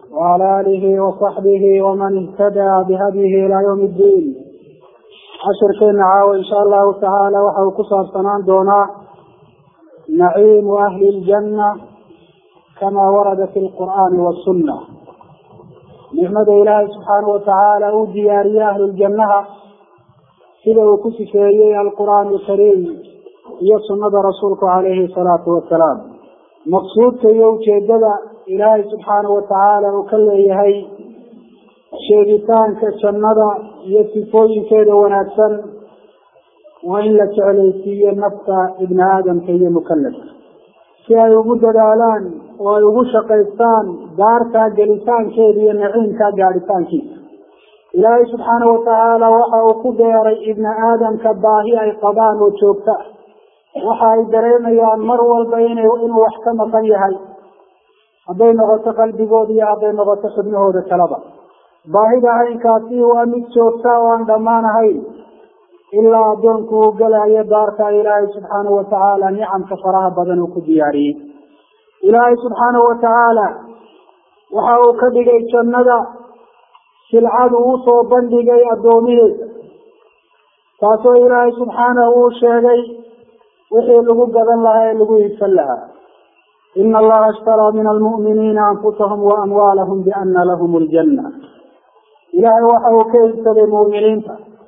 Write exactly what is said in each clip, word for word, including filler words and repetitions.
وعلى آله وصحبه ومن اهتدى بهديه إلى يوم الدين. عشركين عاو إن شاء الله تعالى وحو كسر سنان دونا نعيم أهل الجنة كما ورد في القرآن والسنة. نحمد إله سبحانه وتعالى ودياري أهل الجنة سيدة كسفية القرآن الكريم يسنة رسولك عليه الصلاة والسلام. مقصود كيو جدد إلهي سبحانه وتعالى وكله هي شيطان كشنده يتفوي كذا ونكسن وإلا تعليسية نفس ابن آدم كي مكلف كي يوجد دالان ويوجد شقيستان دارك جلسان كي النعيم كجالسان كي إلهي سبحانه وتعالى وحا قدر ابن آدم كباهي أي قضان وشوكتا وحا يدرين يا مر والبين وإن وحكم طيهي أبين غط قلبي قودي أبين غط خدمه هذا كلبا باهي دعين كاتي وأمي شوكتا وأن دمان هاي إلا دونكو قلع يدارك إلهي سبحانه وتعالى نعم كفرها بدن وكدياري إلهي سبحانه وتعالى وحاو كدقي جندا سلعاد وصو بندقي الدوميه تاسو إلهي سبحانه وشيغي وحي لغو قدن لها لغو يتفلها إن الله اشترى من المؤمنين أنفسهم وأموالهم بأن لهم الجنة إلهي وحاو كيف للمؤمنين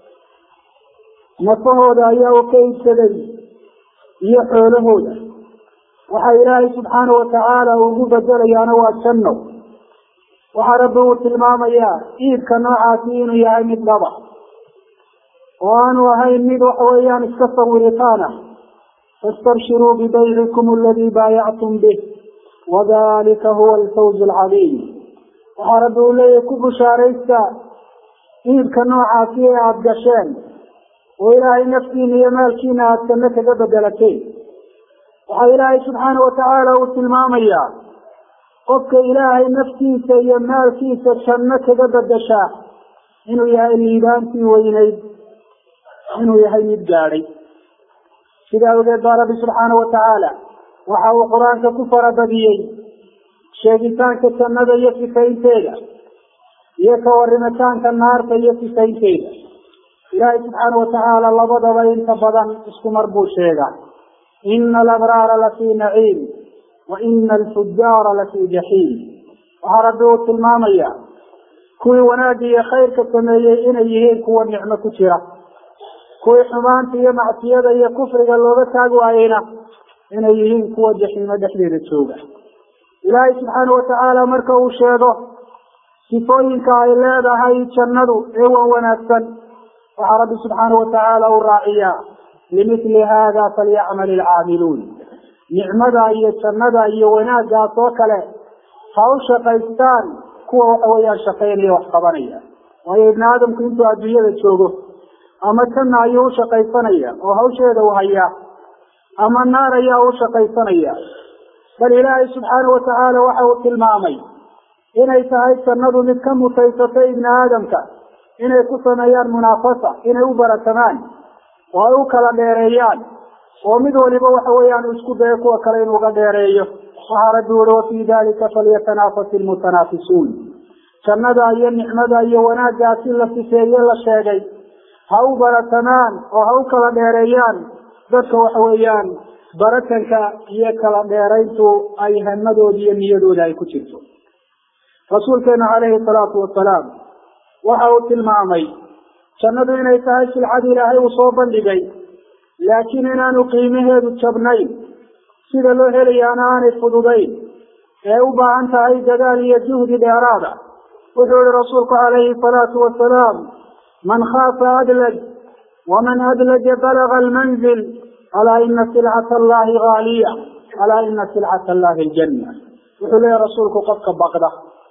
نفهودا أيها كيف سدي يحولهودا وحا إلهي سبحانه وتعالى وقبدر يانا واتشنو وحا ربه التلمام إياه إيد كنوعاتين يا مد لبا وأنوا هاي المد وحويان اسكسر ورطانة فاستبشروا ببيعكم الذي بايعتم به وذلك هو الفوز العظيم وحا ربه لي كب شاريستا إيد كنوعاتين عبدشان وإلهي نفسي هي مالكينا أتنك بدلتين وحا إلهي سبحانه وتعالى والتلمام إياه قفك إلهي نفسي سي مالكي سشنك بدشاه إنه يهي الإيدانتي وينيد إنه يهي مدقاري كذا وقال ربي سبحانه وتعالى وحاو قرآن كفر بديي شيطان كسند يفي كينتيدا يكور مكان كالنار فيفي كينتيدا إلهي سبحانه وتعالى الله بدأ بين تفضل اسكمر بوشيغا إن الأبرار لفي نعيم وإن الفجار لفي جحيم وعرضوا المامية كوي ونادي خير كتميي إن يهين كوى النعمة كتيرة كوي حمان في معصية يا كفر قالوا بتاقوا عينا إن يهين كوى جحيم دحليل السوقة إلهي سبحانه وتعالى مركو شيغا سفوين كايلاد هاي تشندوا إيوه ونكسن وعرض سبحانه وتعالى الراعية لمثل هذا فليعمل العاملون نعمدا iyo jannada iyo wanaagga soo kale haw shaqaystaan kuwa waxawaya shaqeynaya wax qabanaya way ibn aadamku intuu adduunyada joogo ama tan ayuu shaqaysanaya oo hawsheeda u haya ama naar ayaa u shaqaysanaya bal ilaahay subhanahu wa ta'ala waxa uu tilmaamay inay tahay jannadu mid ka mutaysatay ibn aadamka inay ku sameeyaan munaafasa inay u baratamaan oo ay u kala dheereeyaan ومد ولبا وحويان اسكو ديكو وكرين وغديريو وحاردوا في ذلك فليتنافس المتنافسون شندا اي نعمدا اي وناجا سيلا في سيلا شيغي هاو برتنان وهاو كلا ديريان dadka waxaweyaan baratanka iyo kala dheerayntu ay hamadooda iyo niyadooda ay ku jirto rasuulkeena kaleey salaatu wasalaam waxa uu tilmaamay jannadu inay tahay silcad ilaahay uu soo bandhigay لكن أنا نقيمه بالتبنين سيدا له هليانا عن الفضوبين أوبا أنت أي جدال يجهد الإرادة وحول رسولك عليه الصلاة والسلام من خاف أدلج ومن أدلج بلغ المنزل ألا إن سلعة الله غالية ألا إن سلعة الله الجنة وحول رسولك قد كبقده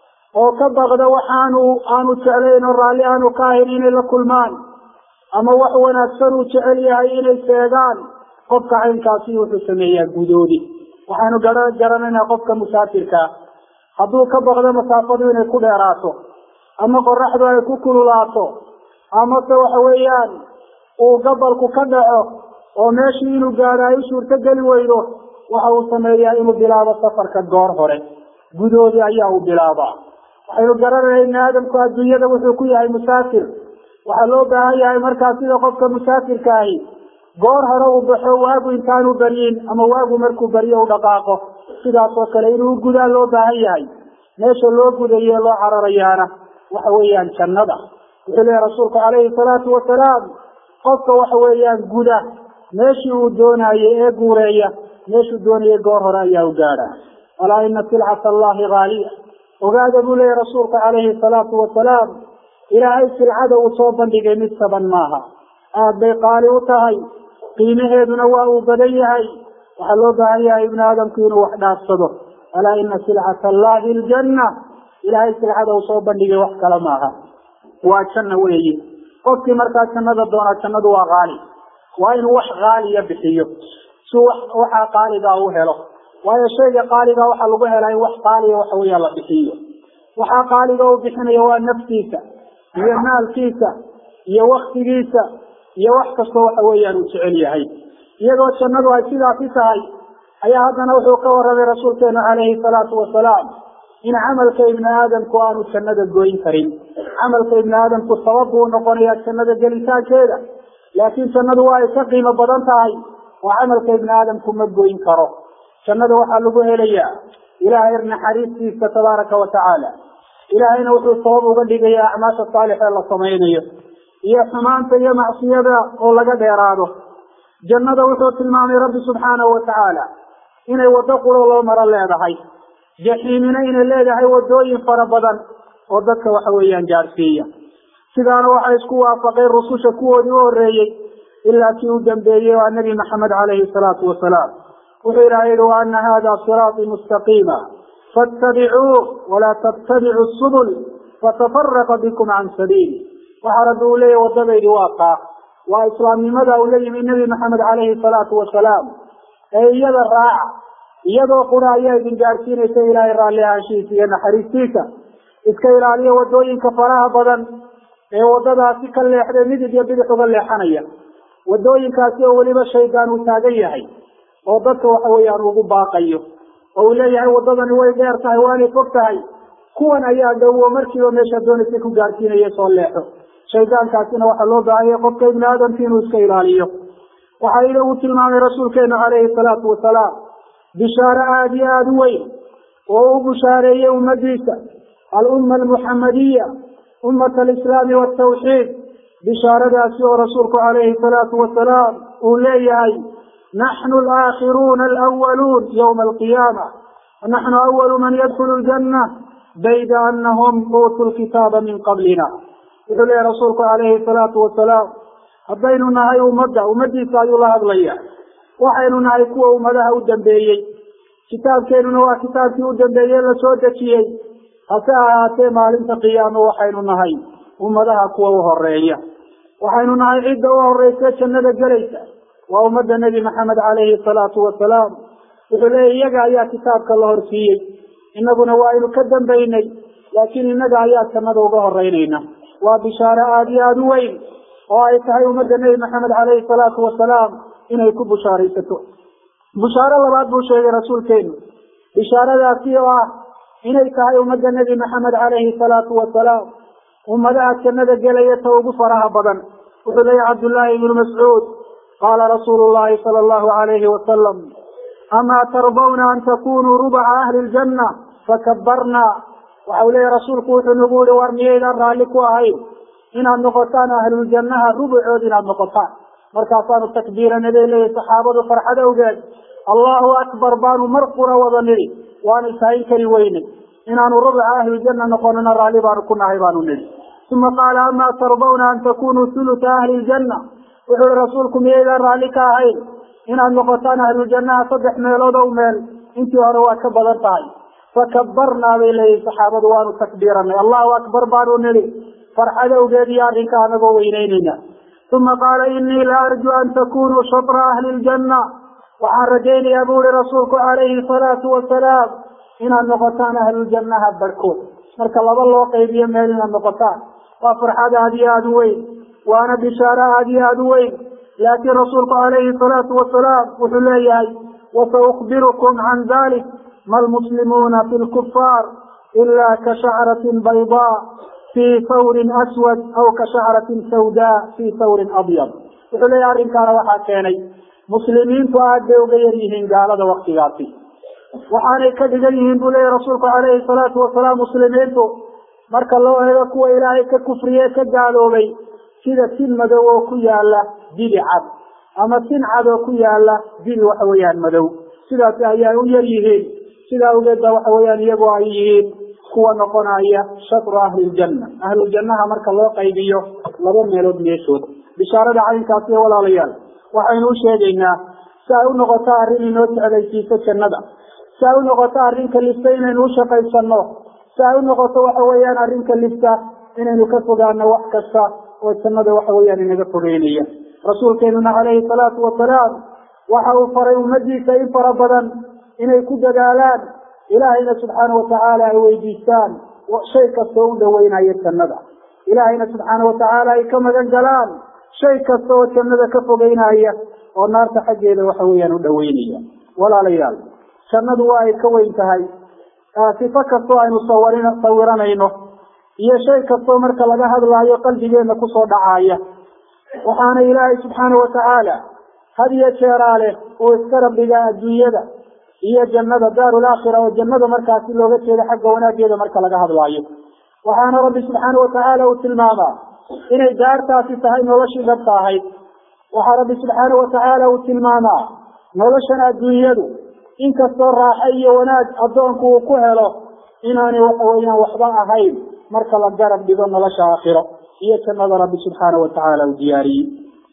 وكبقده وحانوا آنوا تعلين الرالي آنوا كاهرين لكل مان أما وحونا أكثروا تعليها إلى السيدان قفك عين كاسيه تسميها الجدودي وحانوا جراننا قفك مسافرك حدو كبغد مسافرين كل راسه أما قرحوا يكوكل راسه أما سوحويان وقبل كدعه وماشيين وقالا يشور تقل ويله وحاو سميها إلى بلاد السفر كالدور هوري جدودي أياه بلادا waxaynu garanayna aadamku adduunyada wuxuu ku yahay musaafir waxaa loo baahan yahay markaa sida qofka musaafirka ahi goor hore uu baxo waagu intaanu baryin ama waagu markuu baryo u dhaqaaqo sidaas oo kale inuu gudaa loo baahan yahay meesha loo gudayo loo cararayaana waxa weeyaan jannada wuxuu leeyahay rasuulku calayhi salaatu wasalaam qofka waxa weeyaan guda meeshii uu doonayo ee guureeya meeshuu doonayay goor hore ayaa u gaadha alaa ina silcata allahi haaliya ogaada buu leeyahay rasuulku calayhi salaatu wasalaam ilaahay silcada uu soo bandhigay mid taban maaha aad bay qaali u tahay qiimaheeduna waa uu badan yahay waxaa loo baahan yahay ibnu aadamku inuu wax dhaafsado alaa ina silcata allahi aljanna ilaahay silcada uu soo bandhigay wax kale maaha waa janna weeyi qofkii markaa jannada doonaa jannadu waa qaali waa inuu wax qaaliya bixiyo si waxaa qaaligaa u helo waayo shayga qaaligaa waxaa lagu helaa in wax qaaliya waxa weeyaa la bixiyo waxaa qaaliga uu bixinayo waa naftiisa iyo maalkiisa iyo waktigiisa iyo wax kastoo waxa weeyaan uu jecel yahay iyadoo jannadu ay sidaasi tahay ayaa haddana wuxuu ka warramay rasuulkeenu calayhi salaatu wasalaam in camalka ibni aadamku aanu jannada goyn karin camalka ibni aadamku sabab buu noqonayaa jannada gelitaankeeda laakiin jannadu waa ay ka qiimo badan tahay oo camalka ibni aadamku ma goyn karo jannada waxaa lagu helayaa ilaahay naxariistiisa tabaaraka wa tacaala ilaahayna wuxuu sabab uga dhigayaa acmaasha saalixa la samaynayo iyo xumaanta iyo macsiyada oo laga dheeraado jannada wuxuu tilmaamay rabbi subxaanahu wa tacaala inay waddo quro loo maro leedahay jaxiimina inay leedahay wadooyin fara badan oo dadka waxa weeyaan gaarsiiya sidaana waxay isku waafaqeen rususha kuwoodii u horreeyey ilaa kii u dambeeyey waa nebi maxamed calayhi salaatu wasalaam wuxuu ilaahay yihi wa ana hada siraatii mustaqiima fattabicuuh walaa tattabicu subul fatafaraqa bikum can sabiili waxaa rabbi uu leeyahy wadadaydii waa taa waa islaamnimada uu la yimi nebi maxamed calayhi salaatu wasalaam ee iyada raaca iyadoo qura ayaa idin gaadhsiinaysa ilaahay raalli ahaanshihiisa iyo naxariistiisa iska ilaaliya wadooyinka faraha badan ee wadadaasi ka leexday midig iyo bidix uga leexanaya wadooyinkaasi oo weliba shaydaan uu taagan yahay oo dadka waxa weeyaan ugu baaqayo oo uu leeyahay wadadani way dheer tahay waanay fog tahay kuwan ayaa dhowo markiiba meesha doonaysa ku gaadhsiinaya soo leexo shaydaankaasina waxaa loo baahaya qofka ibni aadamki inuu iska ilaaliyo waxaa ila uu tilmaamay rasuulkeenu calayhi salaatu wasalaam bishaare aada iyo aada u weyn oo u bushaareeyey ummadiisa alumma almuxamadiya ummata alislaami waltawxiid bishaaradaasi oo rasuulku calayhi salaatu wasalaam uu leeyahay naxnu alaakhiruuna alawaluun yowma alqiyaama wanaxnu awalu man yadkhulu ljanna bayda anahum uutuu lkitaaba min qablina wuxuu leeyahay rasuulku calayhi salaatu wasalaam haddaynu nahay ummadda ummadiisa ayuu la hadlaya waxaynu nahay kuwa ummadaha u dambeeyey kitaabkeenuna waa kitaabkii u dambeeyey la soo dejiyey hase ahaatee maalinta qiyaamo waxaynu nahay ummadaha kuwa u horeeya waxaynu nahay cidda u horeysa jannada gelaysa waa ummadda nebi maxamed calayhi salaatu wasalaam wuxuu leeyahy iyaga ayaa kitaabka la horsiiyey inaguna waa aynu ka dambaynay laakiin innaga ayaa jannada uga horeynayna waa bishaare aada iyo aada u weyn oo ay tahay ummadda nebi maxamed calayhi salaatu wasalaam inay ku bushaaraysato bushaaro labaad buu sheegay rasuulkeenu bishaaradaasi oo ah inay tahay ummadda nebi maxamed calayhi salaatu wasalaam ummadaha jannada gelaya ta ugu faraha badan wuxuu leeyahy cabdullaahi ibnu mascuud qaala rasuulu llahi sala allahu calayhi wasalam amaa tardawna an takunuu rubaca ahli ljanna fakabbarna waxa uu leeyahy rasuulku wuxuu nagu yihi war miyaydaan raalli ku ahayn inaad noqotaan ahluljannaha rubucood inaad noqotaan markaasaanu takbiirana bay leeyahy saxaabadu farxad awgeed allahu akbar baanu mar qura wada nidhi waanu ishayn kari weynay inaanu rubuca ahliljanna noqonana raalli baanu ku nahay baanu nidhi uma qaala amaa tardawna an takunuu huluta ahli ljanna wuxuu yihi rasuulku miyaydaan raalli ka ahayn inaad noqotaan ahluljannaha saddex meelood ow meel intii hore waa ka badan tahay fakabbarnaa bay leeyihi saxaabadu waanu takbiiranay allahu akbar baanu nidhi farxad awgeed iyo arrinka anagoo weynaynayna uma qaala inii la arju an takunuu shatra ahli ljanna waxaan rajaynayaa buu ihi rasuulku calayhi salaatu wasalaam inaad noqotaan ahluljannaha barhkood marka laba loo qaybiyo meel inaad noqotaan waa farxad aada iyo aada u weyn waana bishaare aada iyo aada u weyn laakiin rasuulku calayhi salaatu wasalaam wuxuu leeyahay wasaukhbirukum can dalik ma almuslimuuna fi lkufaar إلا كشعرة بيضاء في ثور أسود أو كشعرة سوداء في ثور أبيض. وحلي أرين كان وحاكيني مسلمين فأدوا غيرهم قال هذا وقت غاتي وحاني كدغيهم بلي رسولك عليه الصلاة والسلام مسلمين marka loo eego kuwa ilaahay ka kufriye ka gaaloobay sida tin madow oo ku yaala bidcad ama tin cad oo ku yaala bil waxa weeyaan madow sidaas ayaa u yar yihiin sida ugeeda waxa weeyaan iyagu ay yihiin kuwa noqonaya shatr ahli janna ahli jannaha marka loo qaybiyo laba meelood meeshood bishaarada caynkaas iyo walaalayaal waxaynu u sheegaynaa saa u noqoto arrin inoo socdaysiiso jannada saa u noqoto arrin kalifta inaynu u shaqaysano saa u noqoto waxa weeyaan arrinka lifta inaynu ka fogaano wax kasta oo jannada waxa weeyaan inaga fogeynaya rasuulkeenuna calayhi salaatu wasalaam waxa uu faray ummadiisa in fara badan inay ku dadaalaan ilaahayna subxaana watacaala ay weydiistaan shay kastoo u dhaweynayo jannada ilaahayna subxaana watacaala ay ka magan galaan shay kasta oo jannada ka fogeynaya oo naarta xaggeeda waxa weeyaan u dhaweynaya walaalayaal jannadu waa ay ka weyn tahay sifo kastoo aynu sawiranayno iyo shay kastoo marka laga hadlaayo qalbigeena kusoo dhacaaya waxaana ilaahay subxaana watacaala had iyo jeeraa leh oo iska rabbiga adduunyada iyo jannada daarul aakhira oo jannada markaasi looga jeedo xagga wanaageeda marka laga hadlaayo waxaana rabbi subxaana watacaala uu tilmaamaa inay daartaasi tahay noloshii dhabta ahayd waxaa rabbi subxaana watacaala uu tilmaamaa noloshan adduunyadu inkastoo raaxo iyo wanaag addoonku uu ku helo inaanay waxa weeyaan waxba ahayn marka la garab dhigo nolosha aakhiro iyo jannada rabbi subxaana watacaala uu diyaariyey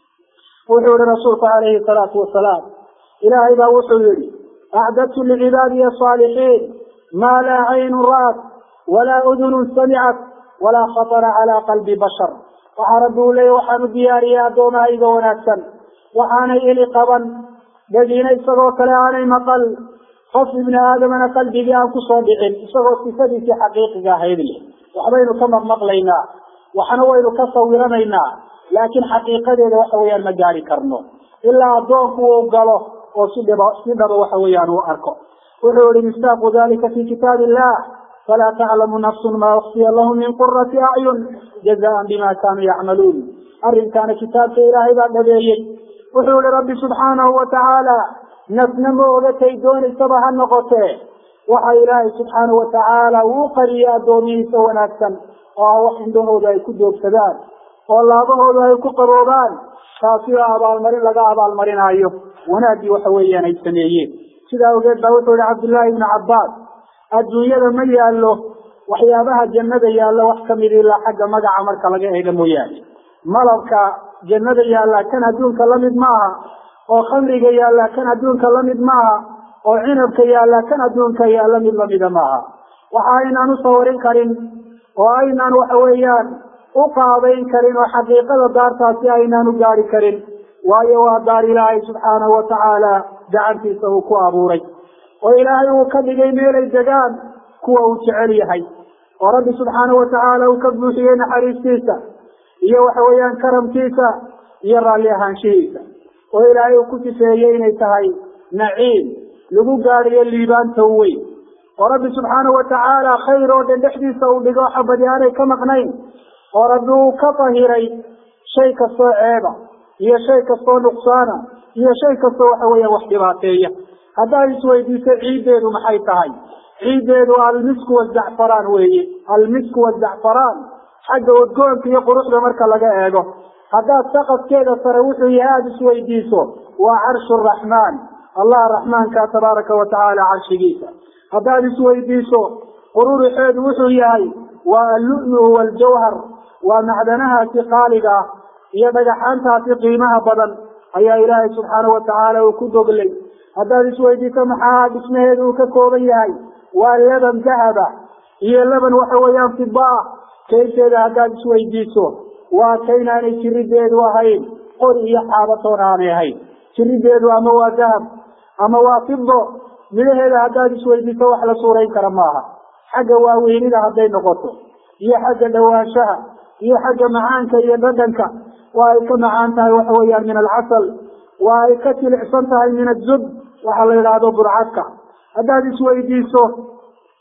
wuxuu yihi rasuulku calayhi salaatu wasalaam ilaahay baa wuxuu yihi acdadtu licibaadiya asaalixiin maa laa caynun ra'at walaa udunun samicat walaa khatara calaa qalbi bashar waxaa rabbi uu leeyahy waxaan u diyaariyey addoomahayga wanaagsan waxaanay ili qaban dhegina isagoo kale aanay maqal qof ibni aadamana qalbigii aan kusoo dhicin isagoo sifadiisii xaqiiqiga ahayd leh waxbaynu ka maqmaqlaynaa waxna waynu ka sawiranaynaa laakiin xaqiiqadeeda waxa weeyaan ma gaari karno ilaa addoonku uu galo oo si dhaba si dhaba waxa weeyaan uu arko wuxuu yihi mistaaqu dalika fi kitaab illah falaa taclamu nafsun maa ukhfiya lahum min qurati acyun jazaan bima kaanuu yacmaluun arrinkaana kitaabka ilaahay baa dhabeeyey wuxuu yihi rabbi subxaanahu watacaala nafna ma ogatay doonaysaba ha noqotee waxa ilaahay subxaanahu watacaala uu qariyay addoomihiisa wanaagsan oo ah wax indhahooda ay ku joogsadaan oo laabahooda ay ku qaboobaan taasi oo abaalmarin laga abaalmarinaayo wanaaggii waxa weeyaan ay sameeyeen sidaa ogeed baa wuxuu yihi cabdullaahi ibnu cabbaas adduunyada ma yaallo waxyaabaha jannada yaallo wax kamid ilaa xagga magaca marka laga eego mooyaane malabka jannada yaalla kan adduunka lamid maaha oo khamriga yaalla kan adduunka lamid maaha oo cinabka yaalla kan adduunka yaalla mid lamida maaha waxa aynaan u sawarin karin oo aynaan waxa weeyaan u qaadayn karin oo xaqiiqada daartaasi aynaan u gaari karin waayo waa daar ilaahay subxaanahu watacaala gacantiisa uu ku abuuray oo ilaahay uu ka dhigay meelay degaan kuwa uu jecel yahay oo rabbi subxaanahu watacaala uu ka buuxiyey naxariistiisa iyo waxa weeyaan karamkiisa iyo raalli ahaanshihiisa oo ilaahay uu ku sifeeyey inay tahay naciim lagu gaadhiyo liibaanta weyn oo rabbi subxaanahu watacaala khayr oo dhan dhexdiisa uu dhigo xabadi aanay ka maqnayn oo rabbi uu ka tahiray shay kastoo ceeba iyo shay kastoo nuqsaana iyo shay kastoo waxa weeyaan wax dhibaateeya haddaad isweydiiso ciiddeedu maxay tahay ciiddeedu almisku wazacfaraan weeye almisku wazacfaraan xagga udgoonka iyo quruxda marka laga eego haddaad saqafkeeda sare wuxuu yahay aada isweydiiso waa carshu raxmaan allah raxmaanka tabaaraka watacaala carshigiisa haddaad isweydiiso qururuxeedu wuxuu yahay waa allu'lu waljawhar waa macdanahaasi qaaliga ah iyo dhagaxaantaasi qiimaha badan ayaa ilaahay subxaanahu watacaala uu ku doglay haddaad isweydiiso maxaa dhismaheedu uu ka kooban yahay waa laban dahaba iyo laban waxa weeyaan fida kaynteeda haddaad isweydiiso waa kaynaanay jirideedu ahayn qori iyo xaabatoon aanay ahayn jirideedu ama waa dahab ama waa fido midhaheeda haddaad isweydiiso wax la suurayn kara maaha xagga waaweynida hadday noqoto iyo xagga dhawaanshaha iyo xagga macaanka iyo dhadhanka waa ay ka macaan tahay waxa weeyaan min alcasal waa ay ka jilicsan tahay min azub waxa la yidhaahdo burcadka haddaad isweydiiso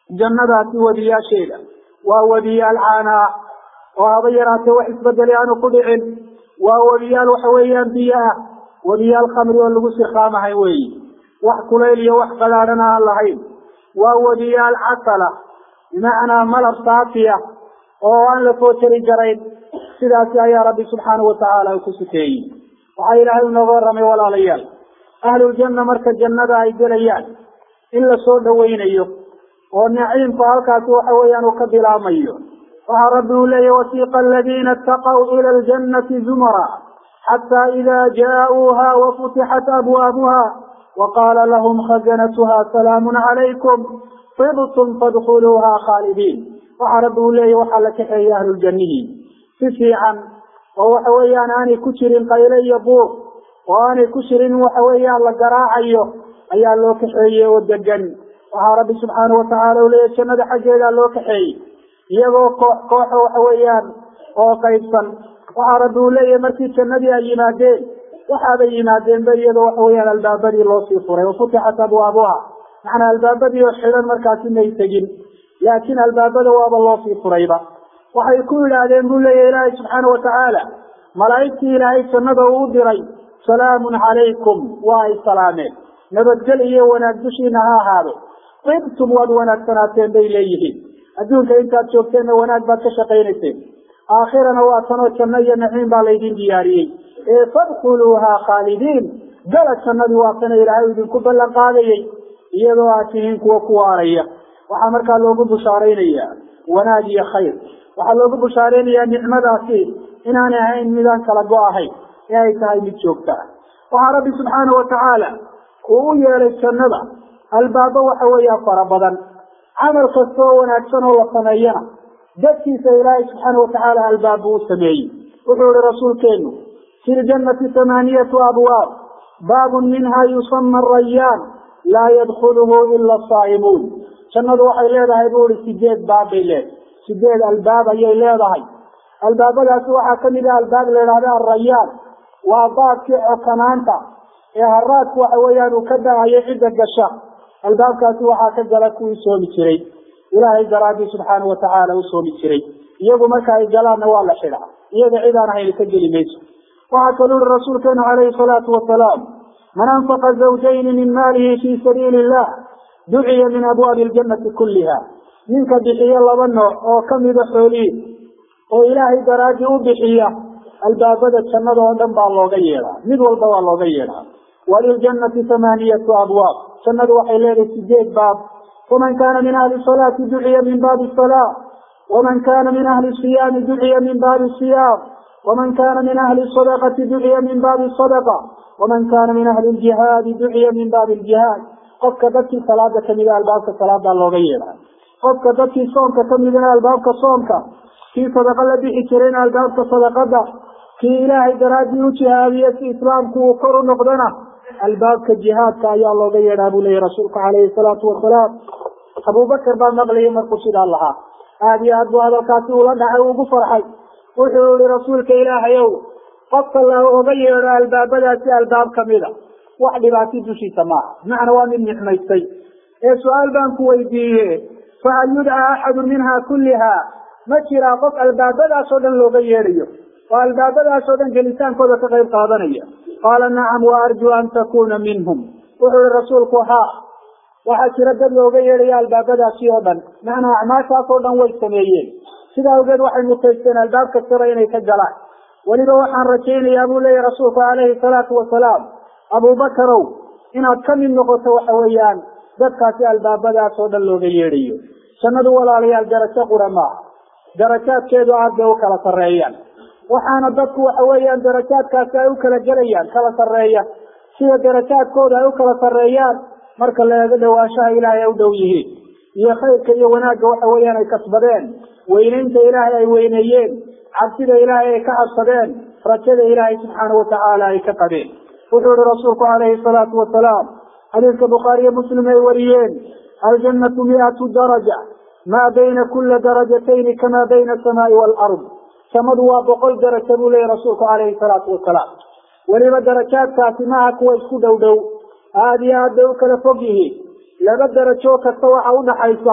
jannadaasi wadiyaasheeda waa wadiyaal caanaa oo haba yaraatee wax isbedeli aanu ku dhicin, waa wadiyaal waxa weeyaan biyo ah, wadiyaal khamri oo lagu sirqaamahay weeyi, wax kulayl iyo wax qadaadhana aan lahayn, waa wadiyaal casala bimacnaa malab saafiya oo aan la footari jarayn. sidaasi ayaa rabbi subxaanahu watacaala u ku sifeeyey. waxaa ilaahay inooga warramay walaalayaal ahluljanna marka jannada ay gelayaan in la soo dhawaynayo oo naciimku halkaasi waxa weeyaan uu ka bilaamayo. waxaa rabbi uu leeyahy wasiiqa aladiina ittaqaw ila aljannati zumara xataa idaa jaa'uuha wafutixat abwaabuha waqaala lahum khasanatuha salaamun calaykum tibtum fadkhuluuha khaalidiin. waxaa rabbi uu leeyahy waxaa la kaxeeyey ahluljannihi si fiican oo waxa weeyaan aanay ku jirin qayle iyo buuq oo aanay ku jirin waxa weeyaan la garaacayo ayaa loo kaxeeyey oo degan. waxaa rabbi subxaanahu watacaala uu leeyahy jannada xaggeedaa loo kaxeeyey iyagoo koox kooxo waxa weeyaan oo qaybsan. waxaa rabbi uu leeyahay markii jannadii ay yimaadeen waxaabay yimaadeenba iyadoo waxa weeyaan albaabadii loo sii furay wafutixat abwaabuha, macnaa albaabadii oo xidhan markaasi may tegin, laakiin albaabada waaba loo sii furayba. waxay ku yidhaahdeen buu leeyahy ilaahay subxaana watacaala malaa'igtii ilaahay jannada uu u diray salaamun calaykum, waa ay salaameen, nabadgel iyo wanaag dushiina ha ahaado, tibtum waad wanaagsanaateen bay leeyihiin. adduunka intaad joogteenna wanaag baad ka shaqaynayseen, aakhirana waa tanoo janno iyo naciim baa laydin diyaariyey, ee fadkhuluuha khaalidiin, gala jannadii waa tana ilaahay idinku ballan qaadayey iyadoo aad tihiin kuwa ku waaraya. waxaa markaa loogu bushaaraynayaa wanaag iyo khayr, waxaa loogu bushaaraynayaa nicmadaasi inaanay ahayn midaan kala go ahayn ee ay tahay mid joogta ah. waxaa rabbi subxaana watacaala uu u yeelay jannada albaabo waxa weeyaa fara badan, camal kasta oo wanaagsan oo la sameeyana dadkiisa ilaahay subxaana watacaala albaab buu u sameeyey. wuxuu ihi rasuulkeenu fi ljannati tamaaniyatu abwaab baabun minha yusama arayaan laa yadkhuluhu ila asaa'imuun. jannadu waxay leedahay buu ihi sideed baab bay leedahay, sideed albaab ayay leedahay. albaabadaasi waxaa kamid ah albaab la yidhahda arayaan, waa baabkii cokanaanta ee haraadku waxa weeyaan uu ka da-ayo cidda gasha. albaabkaasi waxaa ka gala kuwii soomi jiray, ilaahay daraadii subxaanahu watacaala u soomi jiray. iyagu marka ay galaanna waa la xidhaa, iyaga cidaan hayna ka geli mayso. waxaa kaluu ihi rasuulkeenu calayhi salaatu wasalaam man anfaqa zawjayni min maalihi fii sabiili illah duciya min abwaabi aljannati kulliha. ninka bixiya laba nooc oo kamida xoolihi oo ilaahay daraadii u bixiya albaabada jannada oo dhan baa looga yeedhaa, mid walba waa looga yeedhaa. waliljannati tamaaniyatu abwaab, jannadu waxay leedahay sideed baab. faman kaana min ahli salaati duciya min baabi salaa, waman kaana min ahli siyaami duciya min baabi siyaam, waman kaana min ahli sadaqati duciya min baabi sadaqa, waman kaana min ahli ljihaadi duciya min baabi ljihaad. qofka dadkii salaada kamida albaabka salaadaa looga yeedhaa, qofka dadkii soomka kamidana albaabka soomka, kii sadaqa la bixi jirayna albaabka sadaqada, kii ilaahay daraadii u jihaadiye si islaamku uu kor u noqdana albaabka jihaadka ayaa looga yeedhaa buu leeyahy rasuulku calayhi salaatu wasalaam. abubakar baa maqlayay markuu sidaa lahaa, aada iyo aad buu hadalkaasi ula dhacay, ugu farxay. wuxuu ihi rasuulka ilaahay ow qofka la oga yeedho albaabadaasi albaab kamida wax dhibaati dushiisa maaha, macna waa mid nicmaystay. ee su-aal baan ku weydiiye fahal yudcaa axadu minha kulliha, ma jiraa qof albaabadaasoo dhan looga yeedhayo oo albaabadaasoo dhan gelitaankooda ka qayb qaadanaya? qaala nacam wa arjuu an takuna minhum. wuxuu ihi rasuulku haa, waxaa jira dad looga yeedhaya albaabadaasi oo dhan, macnaa acmaashaasoo dhan way sameeyeen, sidaa awgeed waxay mutaysteen albaab kastaba inay ka galaan. weliba waxaan rajaynayaa buu leeyahy rasuulku calayhi salaatu wasalaam, abubakarow inaad ka mid noqoto waxa weeyaan dadkaasi albaabadaasoo dhan looga yeedhayo. jannadu walaalayaal darajo qura maaha, darajaadkeedu aad bay u kala sarreeyaan, waxaana dadku waxa weeyaan darajaadkaasi ay u kala gelayaan kala sarreeya, sida darajaadkooda ay u kala sarreeyaan marka la eego dhawaanshaha ilaahay ay u dhow yihiin iyo khayrka iyo wanaagga waxa weeyaan ay kasbadeen, weynaynta ilaahay ay weyneeyeen, cabsida ilaahay ay ka cabsadeen, rajada ilaahay subxaanahu watacaala ay ka qabeen. wuxuu ihi rasuulku calayhi salaatu wasalaam xadiiska bukhaariyo muslim ay wariyeen aljannatu miatu daraja maa bayna kula darajatayni kamaa bayna asamaai waalard. samadu waa boqol darajo buu leeyahy rasuulku calayhi salaatu wasalaam. weliba darajaadkaasi maaha kuwa isku dhow dhow, aada iyo aad bay u kala fog yihiin. laba darajo kasta waxa udhaxaysa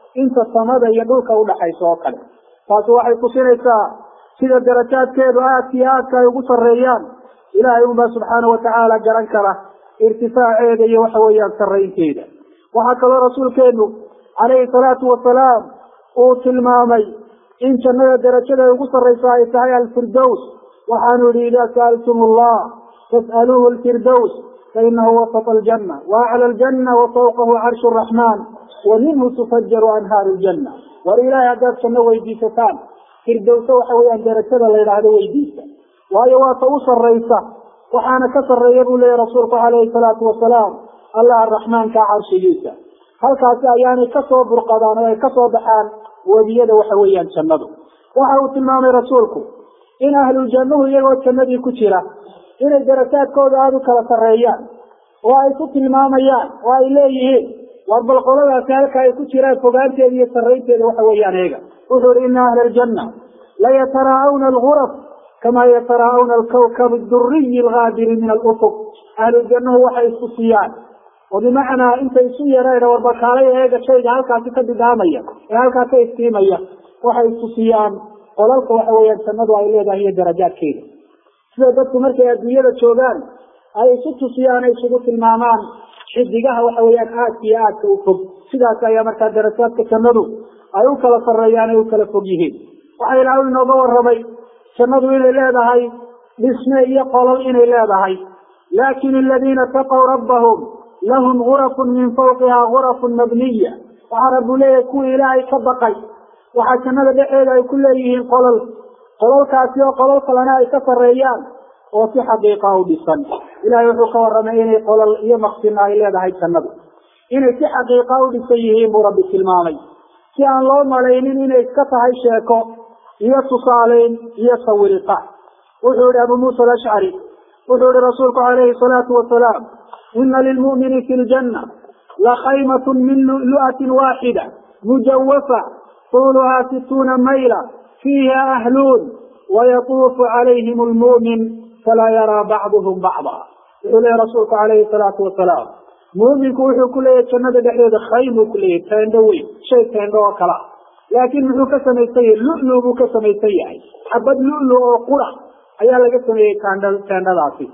inta samada iyo dhulka u dhaxayso oo kale taasi waxay tusinaysaa sida darajaadkeedu aadka iyo aadka ay ugu sarreeyaan ilaahay unbaa subxaana watacaala garan kara irtifaaceeda iyo waxa weeyaan sarraynteeda waxaa kaloo rasuulkeenu calayhi salaatu wasalaam uu tilmaamay in jannada darajada ay ugu sarraysa ay tahay alfirdows waxaanu yihi idaa sa'altum allah fas'aluuhu alfirdows fainahu wasata aljanna waacla aljanna wafawqahu carshu araxmaan wa minhu tufajaru anhaaru aljanna war ilaahay haddaad janno weydiisataan firdowsa waxa weeyaan darajada la yidhaahdo weydiista waayo waa ta u sarraysa waxaana ka sarreeya buu leeyahy rasuulku calayhi salaatu wasalaam allah araxmaanka carshigiisa halkaasi ayaanay kasoo burqadaan oo ay kasoo baxaan webiyada waxa weeyaan jannadu waxa uu tilmaamay rasuulku in ahluljannuhu iyagoo jannadii ku jira inay darajaadkooda aada u kala sarreeyaan oo ay ku tilmaamayaan oo ay leeyihiin war bal qoladaasi halka ay ku jiraan fogaanteeda iyo sarraynteeda waxa weeyaan eega wuxuu ihi ina ahla aljanna layataraa'awna alguraf kama yataraa'awna alkawkab aduriyi algaabiri min alufuq ahluljannuhu waxay isku siiyaan oo bimacnaa intay isu yeereen warbakaalaya eega shayga halkaasi ka bidaamaya ee halkaa ka iftiimaya waxay isku siiyaan qolalka waxa weeyaan jannadu ay leedahay iyo darajaadkeeda sida dadku markay adduunyada joogaan ay isu tusiyaan ay isugu tilmaamaan xidigaha waxa weeyaan aadka iyo aadka u fog sidaas ayaa markaa darajaadka jannadu ay u kala sarreeyaan ay u kala fog yihiin waxaa ilaahay inooga warramay jannadu inay leedahay dhisme iyo qolal inay leedahay laakin aladiina taqow rabbahum lahum gurafun min fawqiha gurafun mabniya waxaa rabbu leeyahay kuwii ilaahay ka baqay waxaa jannada dhexeeda ay ku leeyihiin qolal qolalkaasi oo qolal kalena ay ka sarreeyaan oo si xaqiiqa u dhisan ilahay wuxuu ka warramay inay qolal iyo maqsina ay leedahay jannadu inay si xaqiiqa u dhisan yihiin buu rabbi tilmaamay si aan loo malaynin inay iska tahay sheeko iyo tusaaleyn iyo sawirita wuxuu yihi abu muusa alashcari wuxuu yihi rasuulku calayhi salaatu wasalaam ina lilmu'mini fi ljanna lakhaymatun min lu'lu'atin waaxida mujawafa طولها ستون ميلا فيها أهلون ويطوف عليهم المؤمن فلا يرى بعضهم بعضا يقول يا رسولك عليه الصلاة والسلام مؤمن كوحي كله يتشند دحيد خيم كله يتشندوي شيء يتشندوه كلا لكن محو كسم يسيء لؤلؤ كسم يسيء حبد لؤلؤ وقرى أيها لكسم يتشنداتي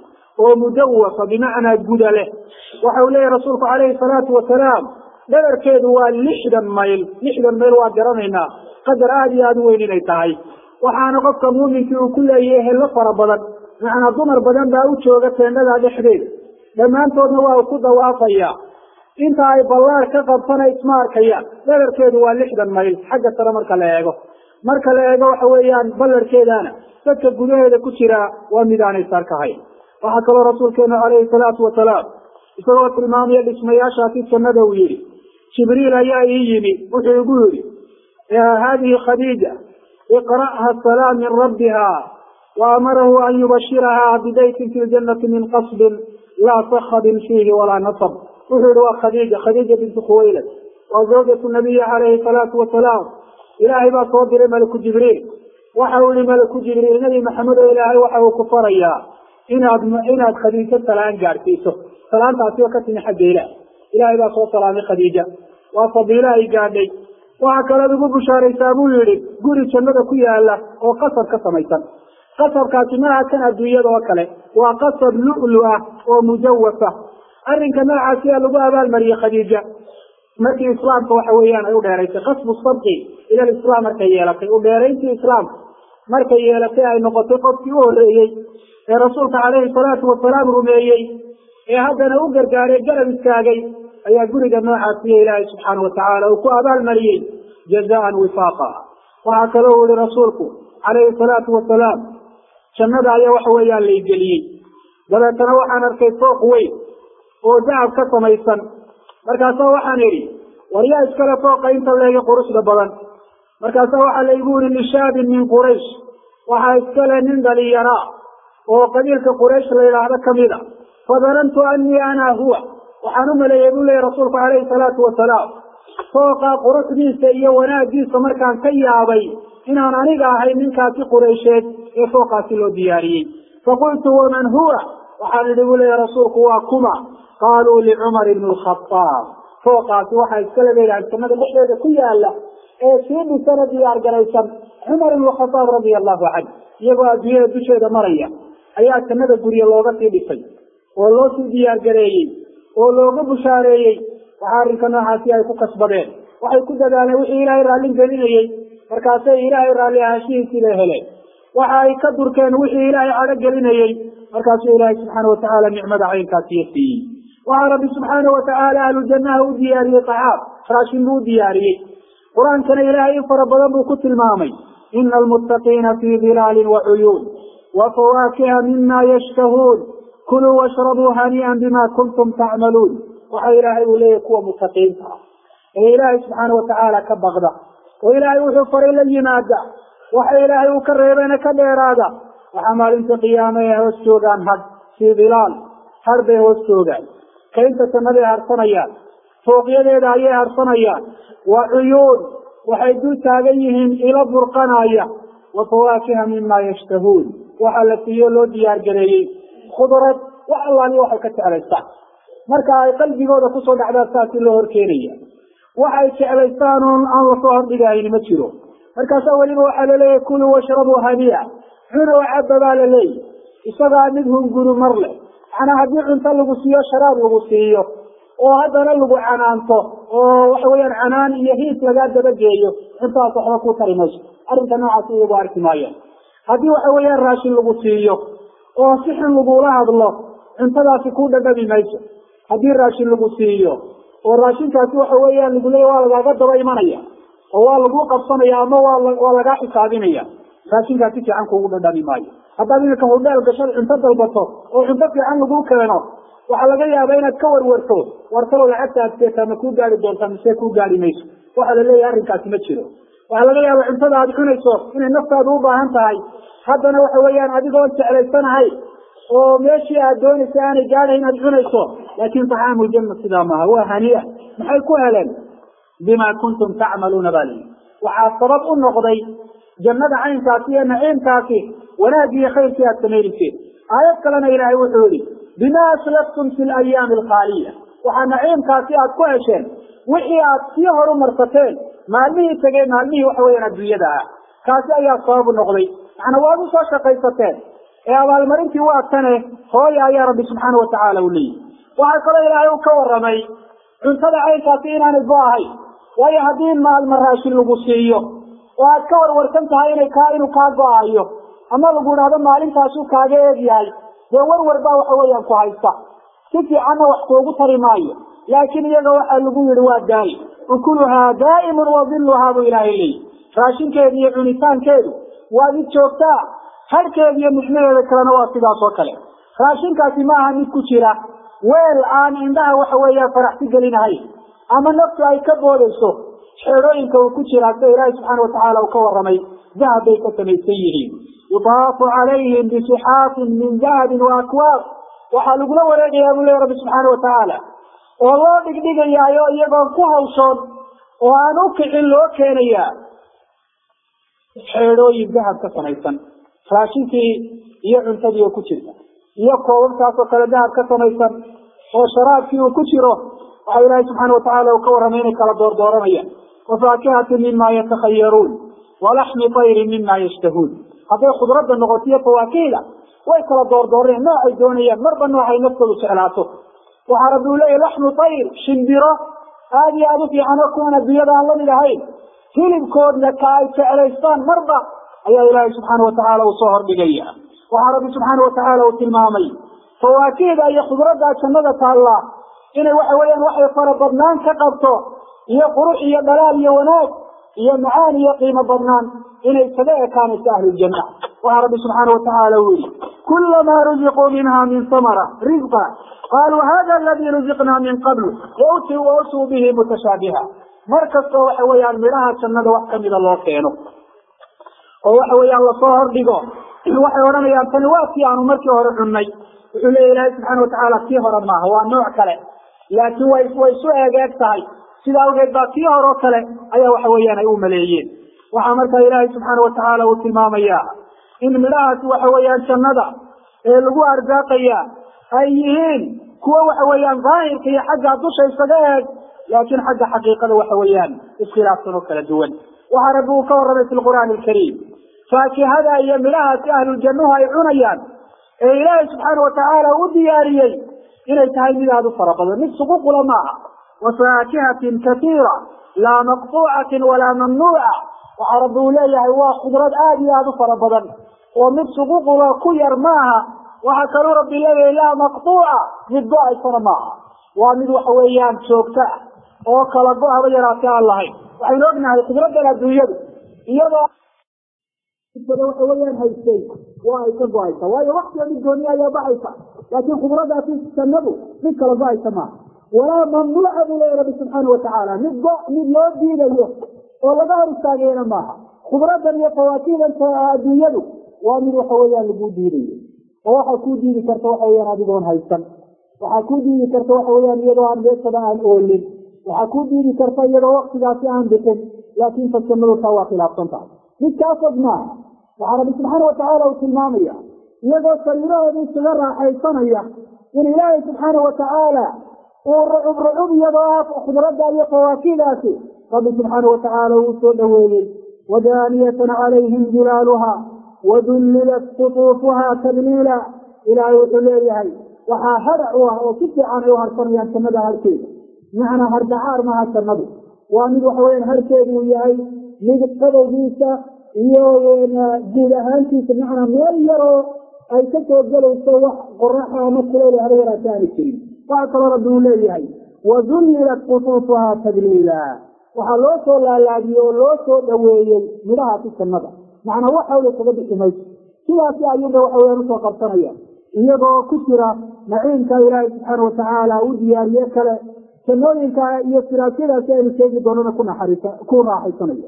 ومجوفة بمعنى جدله وحولي رسولك عليه الصلاة والسلام dherarkeedu waa lixdan mayl lixdan mayl waa garanaynaa qadar aada iyo aada u weyn inay tahay waxaana qofka muuminkii uu ku leeyahay helo fara badan macnaa dumar badan baa u jooga teendhada dhexdeeda dhammaantoodna waa uu ku dawaafayaa inta ay ballaar ka qabsana isma arkayaan dherarkeedu waa lixdan mayl xagga sare marka la eego marka la eego waxa weeyaan ballarkeedana dadka gudaheeda ku jira waa mid aanay sarkahayn waxaa kaloo rasuulkeenu calayhi salaatu wasalaam isagoo tilmaamaya dhismayaashaasi jannada uu yidhi jibriil ayaa ii yimi wuxuu igu yidhi hadihi khadiija iqra'ha asalaam min rabbiha waamarahu an yubashiraha bidaytin fi ljannati min qasbin laa sakhabin fiihi walaa nasab wuxuu yihi waa khadiija khadiija bintu khuwaylad waa zawjatu nabiyi calayhi salaatu wasalaam ilaahay baa soo diray malaku jibriil waxa uu yihi malaku jibriil nabi maxamed oo ilaahay waxa uu ku farayaa inaad inaad khadiijo salaan gaadhsiiso salaantaasi oo ka timi xagga ilaah ilaahay baa soo salaamay khadiija waa fadiilo ay gaadhay waxaa kalead ugu bushaaraysaa buu yihi guri jannada ku yaala oo qasab ka samaysan qasabkaasi maaha kan adduunyada oo kale waa qasab lu'lu ah oo mujawafa arrinka noocaasi aa lagu abaalmariyey khadiija markii islaamka waxa weeyaan ay u dheeraysay qasbu sabqi ila lislaam markay yeelatay u dheerayntii islaamka markay yeelatay ay noqotay qofkii u horreeyey ee rasuulka calayhi salaatu wasalaam rumeeyey ee haddana u gargaaray garab istaagay ayaa guriga noocaasiyo ilaahay subxaana watacaala uu ku abaalmariyey jazaan wifaaqa waxaa kaloo u yihi rasuulku calayhi salaatu wasalaam jannada ayaa waxa weeyaan laygeliyey dabeetana waxaan arkay fooq weyn oo dahab ka samaysan markaasa waxaan idhi war yaa iskale fooqa inta leega quruxda badan markaasa waxaa laygu yihi lishaabin min quraysh waxaa iskale nin dhalinyara oo qabiilka quraysh la yidhaahdo kamida fadanantu anii ana huwa waxaan u maleeyey buu leeyahy rasuulku calayhi salaatu wasalaam fooqa quruxdiisa iyo wanaagiisa markaan ka yaabay inaan aniga ahay ninkaasi quraysheed ee fooqaasi loo diyaariyey faqultu waman huwa waxaan idhi buu leeyahy rasuulku waa kuma qaaluu licumar ibni alkhadaab fooqaasi waxaa iskala leeyahay jannada dhexdeeda ku yaala ee sii dhisana diyaar garaysan cumar ibn khataab radia allahu canhu iyagoo adduunyada dusheeda maraya ayaa jannada guryo looga sii dhisay oo loo sii diyaar gareeyey oo looga bushaareeyey waxaa arrinka noocaasi ay ku kasbadeen waxay ku dadaaleen wixii ilaahay raallin gelinayey markaasay ilaahay raalli ahaanshihiisii bay heleen waxa ay ka durkeen wixii ilaahay cadho gelinayey markaasuu ilaahay subxaana watacaala nicmada caynkaasiyo siiyey waxaa rabbi subxaana watacaala ahlu jannaha u diyaariyey tacaab raashin buu u diyaariyey qur-aankana ilaahay in fara badan buu ku tilmaamay ina almuttaqiina fii dilaalin wacuyuun wafawaakiha mima yashtahuun kuluu washrabuu hanii'an bima kuntum tacmaluun waxa ilaahay uu leeyahay kuwa mutaqiinta ah ee ilaahay subxaana watacaala ka baqda oo ilaahay wuxuu faray la yimaada waxa ilaahay uu ka reebana ka dheeraada waxaa maalinta qiyaama ay hoos joogaan hadh fii dilaal hadh bay hoos joogaan kaynta sannaday harsanayaan fooqyadeeda ayay harsanayaan wa cuyuun waxay dul taagan yihiin ilo burqanaya wa fawaakiha mima yashtahuun waxaa la siiyo loo diyaar gareeyey khudrad wax allaali waxay ka jeclaystaan marka ay qalbigooda kusoo dhacdaa saasi loo horkeenaya waxay jeclaystaan oon aan lasoo hordhigahayni ma jiro markaasaa weliba waxaa laleeyahay kuluu washrabuu hanii'a cuna wacabba baa la leeyahy isagaa mid hunguri mar leh macnaa haddii cunto lagu siiyo sharaab lagu siiyo oo haddana lagu canaanto oo waxa weeyaan canaan iyo hiis lagaa dabageeyo intaas waxba ku tari mayso arrinka noocaas iyagu arki maayaan haddii waxa weeyaan raashin lagu siiyo oo si xun lagula hadlo cuntadaasi ku dhadhabi mayso haddii raashin lagu siiyo oo raashinkaasi waxa weeyaan lagu leeya waa lagaaga daba imanaya oo waa lagu qabsanaya ama waa waa lagaa xisaabinaya raashinkaasi fiican kuugu dhadhabi maayo haddaad iminka hudheel gashad cunto dalbato oo cunto fiican lagu keeno waxaa laga yaabaa inaad ka warwarto wartalo lacagta aad seetaa ma kuu gaari doontaa mise kuu gaari mayso waxaa la leeyahay arrinkaasi ma jiro waxaa laga yaabaa cuntada aad cunayso inay naftaadu u baahan tahay haddana waxa weeyaan adigoon jeclaysanahay oo meeshii aad doonaysa aanay gaadhay inaad cunayso laakin taxaamu janna sidaa maaha waa hanii'a maxay ku heleen bima kuntum tacmaluuna baa layihi waxaa sabab u noqday jannada caynkaasi iyo naciimkaasi wanaagii iyo khayrkii aad samaynayseen aayad kalena ilaahay wuxuu yihi bima aslaftum fi layaami alkhaaliya waxaa naciimkaasi aad ku hesheen wixii aad sii horu marsateen maalmihii tegey maalmihii waxa weeyaan adduunyada ah kaasi ayaa sabab u noqday macnaa waad u soo shaqaysateen ee abaalmarintii waa tane hooya ayaa rabbi subxaana watacaala u leeyihi waxaa kaloo ilaahay u ka warramay cuntada caynkaasi inaanay go ahayn waayo haddii maalma raashin lagu siiyo oo aad ka warwarsan tahay inay kaa inuu kaa go-ayo ama lagu idhaahdo maalintaasuu kaaga eeg yahay dee warwar baa waxa weeyaan ku haysta si fiicanna wax kuugu tari maayo laakiin iyaga waxaa lagu yihi waa daa'im ukuluhaa daa'imun wadiluhaa buu ilaahay leeyihi raashinkeedu iyo cunitaankeedu waa mid joogtaa harhkeedu iyo mixnaheeda kalena waa sidaas oo kale raashinkaasi ma aha mid ku jira weel aan indhaha waxa weeyaan faraxsi gelinahay ama naftu ay ka boodayso xeedhooyinka uu ku jiraa sida ilaahay subxaana watacaala uu ka warramay dahab bay ka samaysan yihiin yudaafu calayhim bisixaafin min dahabin wa akwaab waxaa lagula wareegayaa buu leeya rabbi subxaana watacaala oo loo dhigdhigayaayo iyagoon ku hawshoon oo aan u kicin loo keenayaa xeedhooyin dahab ka samaysan raashinkii iyo cuntadii oo ku jirta iyo koobabkaasoo kale dahab ka samaysan oo sharaabkii uu ku jiro waxaa ilaahay subxaana watacaala uu ka warramay inay kala doordooranayaan wafaakihatin mima yatakhayaruun walaxmi tayrin mima yashtahuun hadday khudradda noqoto iyo fawaakihda way kala doordooranayaan noocay doonayaan marba noocay naftoodu jeclaato waxaa rabbi uu leeyahy laxmu tayr shimbiro aada iyo aada u fiican oo kuwan adduunyada aan lamid ahayn hilibkoodna ka ay jeclaystaan marba ayaa ilaahay subxaana watacaala uu soo hordhigaya waxaa rabbi subxaana watacaala uu tilmaamay fawaakihda iyo khudradda jannada taallaa inay waxa weeyaan waxay fara badnaan ka qabto iyo qurux iyo dhalaal iyo wanaag iyo macaan iyo qiimo badnaan inay kaga ekaanayso ahluljanna waxaa rabbi subxaana watacaala uu yihi kulamaa ruziquu minha min samara rizqa qaaluu hada aladii ruziqnaa min qablu wautuu bihi mutashaabiha mar kastoo waxa weeyaan midhaha jannada wax kamida loo keeno oo waxa weeyaan lasoo hordhigo waxay odhanayaan tani waa tii aanu markii hore cunnay wuxuu leeya ilaahay subxaana watacaala tii hore maaha waa nooc kale laakiin way way isu eegeeg tahay sida awgeed baa tii hore oo kale ayaa waxa weeyaan ay u maleeyeen waxaa markaa ilaahay subxaana watacaala uu tilmaamayaa in midhahaasi waxa weeyaan jannada ee lagu arsaaqaya ay yihiin kuwo waxa weeyaan daahirka iyo xagga dusha isaga eeg لكن حق حقيقة وحويان اختلاف سنوك لدول وعربوا كوربة في القرآن الكريم فاكهة يملها أهل الجنة يعنيان إلهي سبحانه وتعالى ودياريي إلي تهيمي هذا الفرق من سقوق لماء وفاكهة كثيرة لا مقطوعة ولا ممنوعة وعرضوا لي هو خضرات آدي هذا فرق ومن سقوق لا كير معها وحكروا ربي لي لا مقطوعة من دعاء فرماها ومن وحويان شوكتا وكلا دعاء ويراتها الله وحين أبنى الخضرات لا دويد إيضا وحويان هايستين وهي كبعيسة وهي وقت من الدنيا يا بعيسة لكن خضراتها في السنبو من كلا بعيسة معها ولا ممنوعة إلى رب سبحانه وتعالى من لو دين اليوم ولا ظهر الساقين معها خبرات هي فواكيلا دينه ومن وحويان لبو دينه وحكو ديني كرت وحويان عبدون هايسان وحكو ديني كرت وحويان يدو عن بيت سبعان أولين وحكو ديني كرت يدو وقت جاسي عن بيتن لكن فاستمروا سواقي لابطنطا نتكاسد معها وعرب سبحانه وتعالى وسلمانية يدو سريره دي سغرها حيثانية إن إلهي سبحانه وتعالى ورعب رعب يضاف وخضرات دارية فواكيلاتي رب سبحانه وتعالى وسوده ودانية عليهم جلالها وذللت قطوفها تذليلا إلى يطلعها وها هرعوها وكتع عن يوها الصنيان كمدى هالكيد معنى هردعار ما هالكمدى ومن وحوين هالكيد وياهي نجد قدو بيسا يوين جيلهانتي سمعنا ميليرو أي كتوجلوا الصوح قرحها مثل الهريرة ثاني الكريم فأكبر ربه إليه وذللت قطوفها تذليلا وحلوصوا لالادي ولوصوا دويي مدها في السنة معنى وحاولوا تغبط ميت سياسي أيضا وحاولوا نسوا قبطانيا إيضا كترة معينك إلهي سبحانه وتعالى ودياريا كلا سنوينك يسرا كلا سيئن سيئن دوننا كنا حيثانيا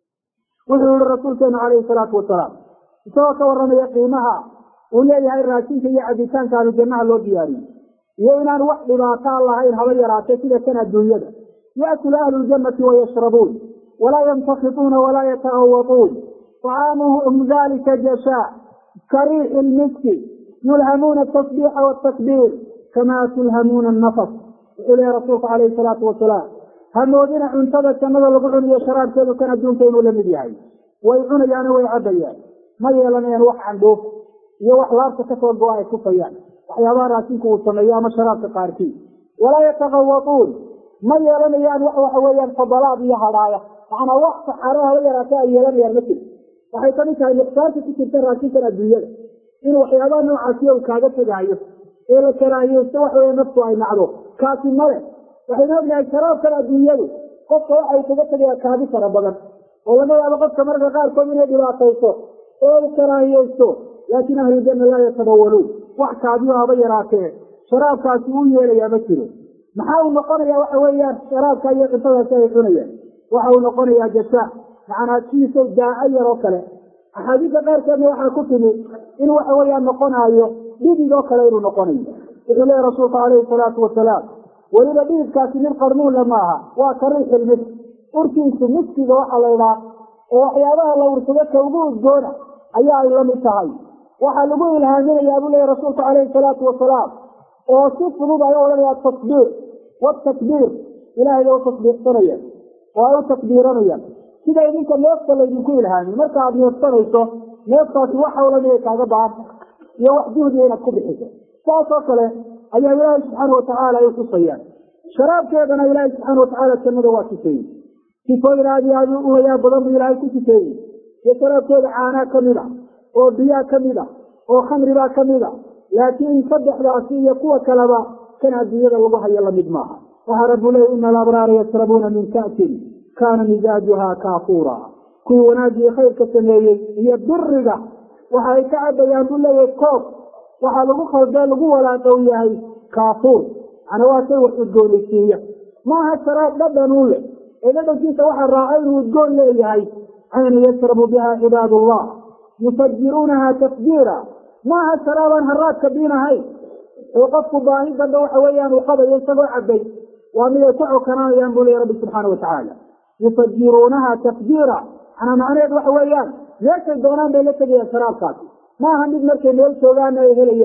وحلو الرسول كان عليه الصلاة والسلام سوى كورنا يقيمها وليه هاي الراشين كي يعدسان كانوا جماعة لو دياري يوينان وحد ما قال الله هاي الهوية راتي كده كان الدنيا يأكل أهل الجنة ويشربون ولا ينتخطون ولا يتغوطون طعامهم ذلك جشاء كريح المسك يلهمون التصبيح والتكبير كما تلهمون النفس إلى رسول عليه الصلاة والسلام همودين انتظرت النظر لقلهم يشراب كذا كان الدون كينو لم يدعي ويعون يعني ويعبيان ما يلنا ينوح عن دوف يوح لابس كسر الدواء كفيان وحيابا راسيك والصمياء مشراب تقاركي ولا يتغوطون ما يلنا يعني وحويان فضلات يهرايا معنا وقت حراها ويراتا يلنا يرمكي وحيثاني كان يختار تكتر راسيك الدنيا إنه وحيابا نوعاسيه وكادة تجايه إلا كراهيه استوحوا نفسه أي معروف كاسي ملك وحيناه من الشراب كان الدنيا قفت وحي تبتل يا كابسة ربنا ولما يبقى مرة قال كل من يدي لا تيسو أو كراهيستو لكن أهل الجنة لا يتبولون وحكاديها بيراته شراب كاسيوية لي يمثلوا محاول نقول يا وحويان شراب كاية قصوها سيحونيا وحاول نقول يا جساء معنا كيسة داعية روكله أحاديث غير كما يحا كتبوا إن وحويان نقول أيوه بيدي روكله إنه نقول يقول يا رسول الله عليه الصلاة والسلام ولذا بيد كاسين القرنون لماها وكريح المسك أركيس المسك وحا ليلا وحيابها لو ارتبك وجود دونه أيها لم يتعي وحا لقول الهامين يا أبو لي رسول الله عليه الصلاة والسلام وصف نوضع يولا التصبير والتكبير إلهي لو تصبير صنيا وأو تكبيرانيا كده يديك النفس اللي يكون الهامي مركا عبد يصطنيته نفسه وحا ولا ليك عقبان يوحدوه دينا كبحيثة فأصوك له أيها إلهي سبحانه وتعالى يوصيان شراب كيدنا إلهي سبحانه وتعالى كمده واسسين كيفوين هذه هذه ويا بضم إلهي كسسين يشراب كيد عانا كمده وبيا كمده وخمر كمده لكن صدح رأسية قوة كلبا كان الدنيا الله يلا مدماها وهرب له إن الأبرار يشربون من كأس كان مزاجها كافورا كي ونادي خير كسميه هي بالرقة وهي كعب يقول له يكوف وحلقوا خلقوا ولا توياه كافور أنا واسي وحدون السيئة ما هالشراب لبدا نوله إذا بكيت واحد راعيه وتقول لي هاي عين يشرب بها عباد الله يفجرونها تفجيرا ما هالشرابا هالرات كبيرة هاي وقفوا باهي بدا وحويان وقضى يسبع عبي ومن يسعوا كنان ينبول يا رب سبحانه وتعالى يفجرونها تفجيرا أنا معنى وحويان ليش الدونان بيلتك يا شراب كاتي ما هم مركي ميل سوغان يهليان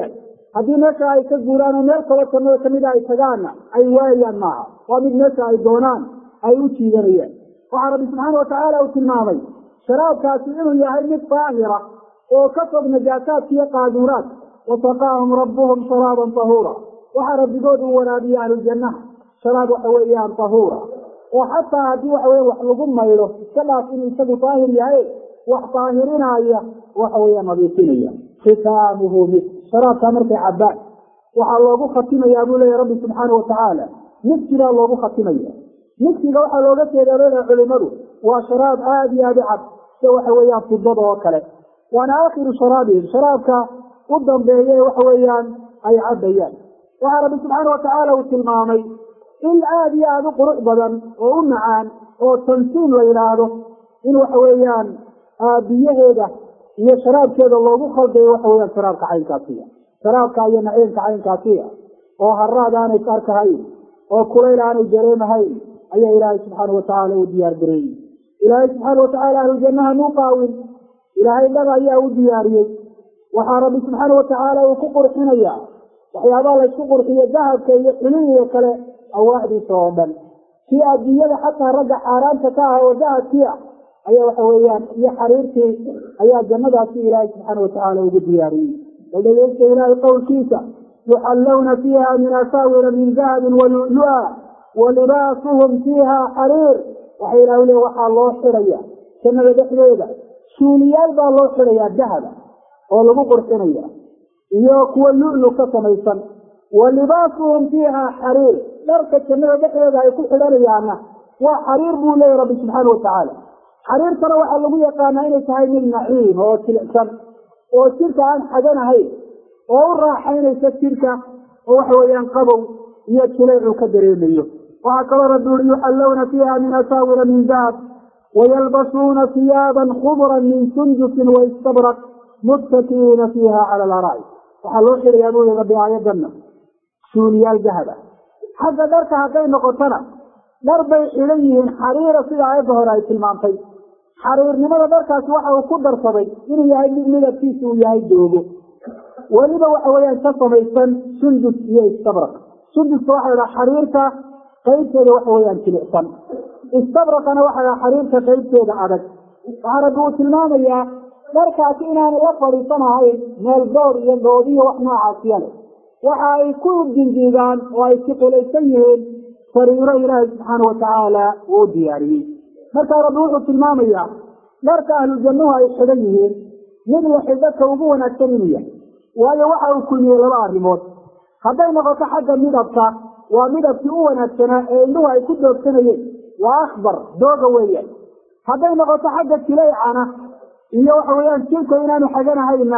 haddii meesha ay ka guuraan oo meel kalo jannada kamida ay tagaanna ay waayaan maaha, waa mid meesha ay doonaan ay u jiidanayaan. waxaa rabbi subxaana watacaala uu tilmaamay sharaabkaasi inuu yahay mid daahira oo ka fog najaasaadka iyo qaaduuraad, wasaqaahum rabbuhum sharaaban tahuura. waxaa rabbigood uu waraabiyey ahlujannaha sharaab waxa weeyaan tahuura, oo xataa haddii waxa weya wax lagu maydho iska dhaaf inuu isagu daahir yahay, wax daahirinaya waxa weeya nadiifinaya. khitaamuhu misk, sharaabkaa markay cabbaan waxaa loogu khatimayaa buu leeyahy rabbi subxaana watacaala, miskigaa loogu khatimaya. miskiga waxaa looga jeedaa leedahay culimadu waa sharaab aada iyo aada u cad, sida waxa weeyaan fidada oo kale, waana aakhiru sharaabihim, sharaabka u dambeeye waxa weeyaan ay cabbayaan. waxaa rabbi subxaana watacaala uu tilmaamay in aada iyo aada u qurux badan oo u macaan oo tansiim la yidhaahdo in waxa weeyaan biyaheeda iyo sharaabkeeda loogu khaldayo waxa weyaan sharaabka caynkaasiya, sharaabka iyo naciimka caynkaasiya oo haraad aanay ka arkahayn oo kulayl aanay dareemahayn ayaa ilaahay subxaana watacaala u diyaar gareeyey. ilaahay subxaana watacaala ahlujannaha muu qaawin, ilaahay dhaba ayaa u diyaariyey. waxaa rabbi subxaana watacaala uu ku qurxinaya waxyaabaha laysku qurxiyo dahabka iyo xilihiyo kale awaaxdiisa oo dhan, kii adduunyada xataa ragga xaaraanta ka ah oo dahabkii ah ayaa waxa weeyaan iyo xariirtii ayaa jannadaasi ilaahay subxaana watacaala ugu diyaariyey. bal dhegeysta ilaahay qowlkiisa, yuxallawna fiiha min asaawira min dahabin walulu-a walibaasuhum fiiha xariir. waxa ilaah le waxaa loo xidhaya jannada dhexdeeda suuliyaal baa loo xidhayaa dahaba oo lagu qurxinaya iyo kuwa lu-lu ka samaysan, walibaasuhum fiiha xariir, dharka jannada dhexdeeda ay ku xidhanayaana waa xariir buu leeyahy rabbi subxaana watacaala. xariirtana waxaa lagu yaqaanaa inay tahay mid naciim oo jilicsan oo jirka aan xaganahayn oo u raaxaynaysa jirka oo waxa weeyaan qabow iyo jilaycu ka dareemayo. waxaa kaloo rabbi uri yuxallawna fiiha min asaawira min dahab wayalbasuuna hiyaaban khudran min sundusin waistabraq muttakiina fiiha cala alaraa'ik. waxaa loo xirayaa buu rabbi aayadana suuliyaal dahaba. xagga dharka hadday noqotona dhar bay xidhan yihiin xariira sida aayadda hore ay tilmaantay. xariirnimada dharkaasi waxa uu ku darsaday inuu yahay mid midabkiisa uu yahay doogo, weliba waxa weeyaan ka samaysan sundus iyo istabraq. sunduska waxa idhaha xariirta qaybteeda waxa weeyaan jilicsan, istabraqana waxa idhaha xariirta qaybteeda adag. waxaa rabbi uu tilmaamayaa dharkaasi inaanu la fadhiisanahayn meel door iyo dhoodiyo wax noocaasiya leh, waxa ay ku dindiigaan oo ay siqilaysan yihiin sariiro ilaahay subxaana watacaala uu diyaariyey. markaa rabbi wuxuu tilmaamayaa dharka ahlujannuhu ay xidhan yihiin mid waxay dadka ugu wanaagsan inuu yahay, waayo waxa uu kulmiyey laba arrimood. hadday noqoto xagga midabka, waa midabkii u wanaagsanaa ee indhuhu ay ku doogsanayeen, waa akhbar dooga weeyaan. hadday noqoto xagga jilaycana iyo waxa weeyaan jirka inaanu xaganahayna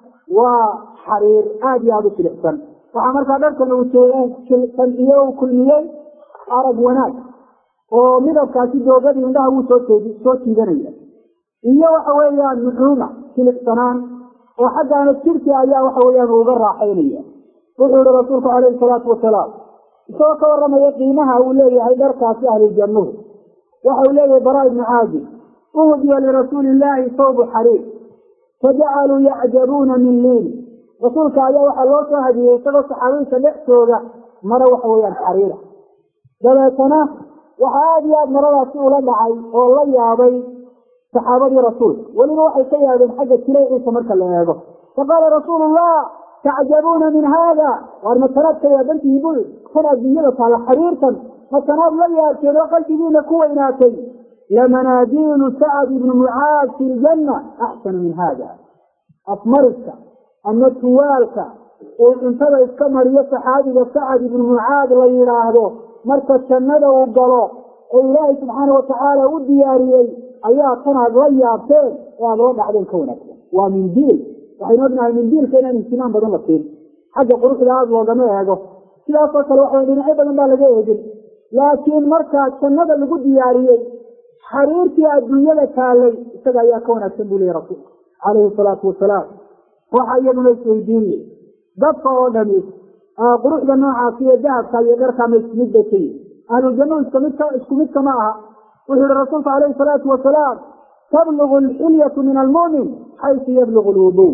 waa xariir aada iyo aada u jilicsan. waxaa markaa dharkan uu jilicsan iyo uu kulmiyey arag wanaag oo midabkaasi doogadii indhaha wuu soo soo jiidanaya, iyo waxa weeyaan nuxuuma jilicsanaan oo xaggaana jirki ayaa waxa weeyaan uga raaxaynaya. wuxuu yihi rasuulku calayhi salaatu wasalaam isagoo ka warramaya qiimaha uu leeyahay dharkaasi ahluljannuhu, waxa uu leeyahay baraa ibnu caazib, uhdiya lirasuuli illaahi sawbu xariir fajacaluu yacjabuuna min liili. rasuulka ayaa waxaa loo soo hadiyey isagoo saxaabiinta dhexdooda maro waxa weeyaan xariira. dabeetana waxaa aada iyo aada maradaasi ula dhacay oo la yaabay saxaabadii rasuulka, weliba waxay ka yaabeen xagga jilayciisa marka la eego. faqaala rasuulullah tacjabuuna min haada, waar matanaad ka yaabantihi bul kan adduunyada taala xariirtan matanaad la yaabteen oo qalbigiina ku weynaatay. lamanaadiilu sacad ibni mucaad fi ljanna axsanu min haada. afmariska ama tuwaalka uu cuntada iska mariyo saxaabiga sacad ibnu mucaad la yidhaahdo marka jannada uu galo oo ilaahay subxaana watacaala u diyaariyey ayaa tan aad la yaabteen oo aada la dhacdeen ka wanaagsan. waa mindiil, waxaynu ognahay mindiilka inaan ihtimaam badan la siin, xagga quruxda aada loogama eego, sidaasoo kale waxa dhinacyo badan baa laga eegin. laakiin markaa jannada lagu diyaariyey xariirtii adduunyada taalay isaga ayaa ka wanaagsan buu leeyahy rasuulka calayhi salaatu wasalaam. waxa iyaduna isweydiinye dadka oo dhami quruxda noocaasi iyo dahabka iyo dharkama isku mid bay ka yihin, ahlujannuhu isku mid kama aha. wuxuu yihi rasuulku calayhi salaatu wasalaam tablugu alxilyatu min almu'min xaysu yablugu lwuduu.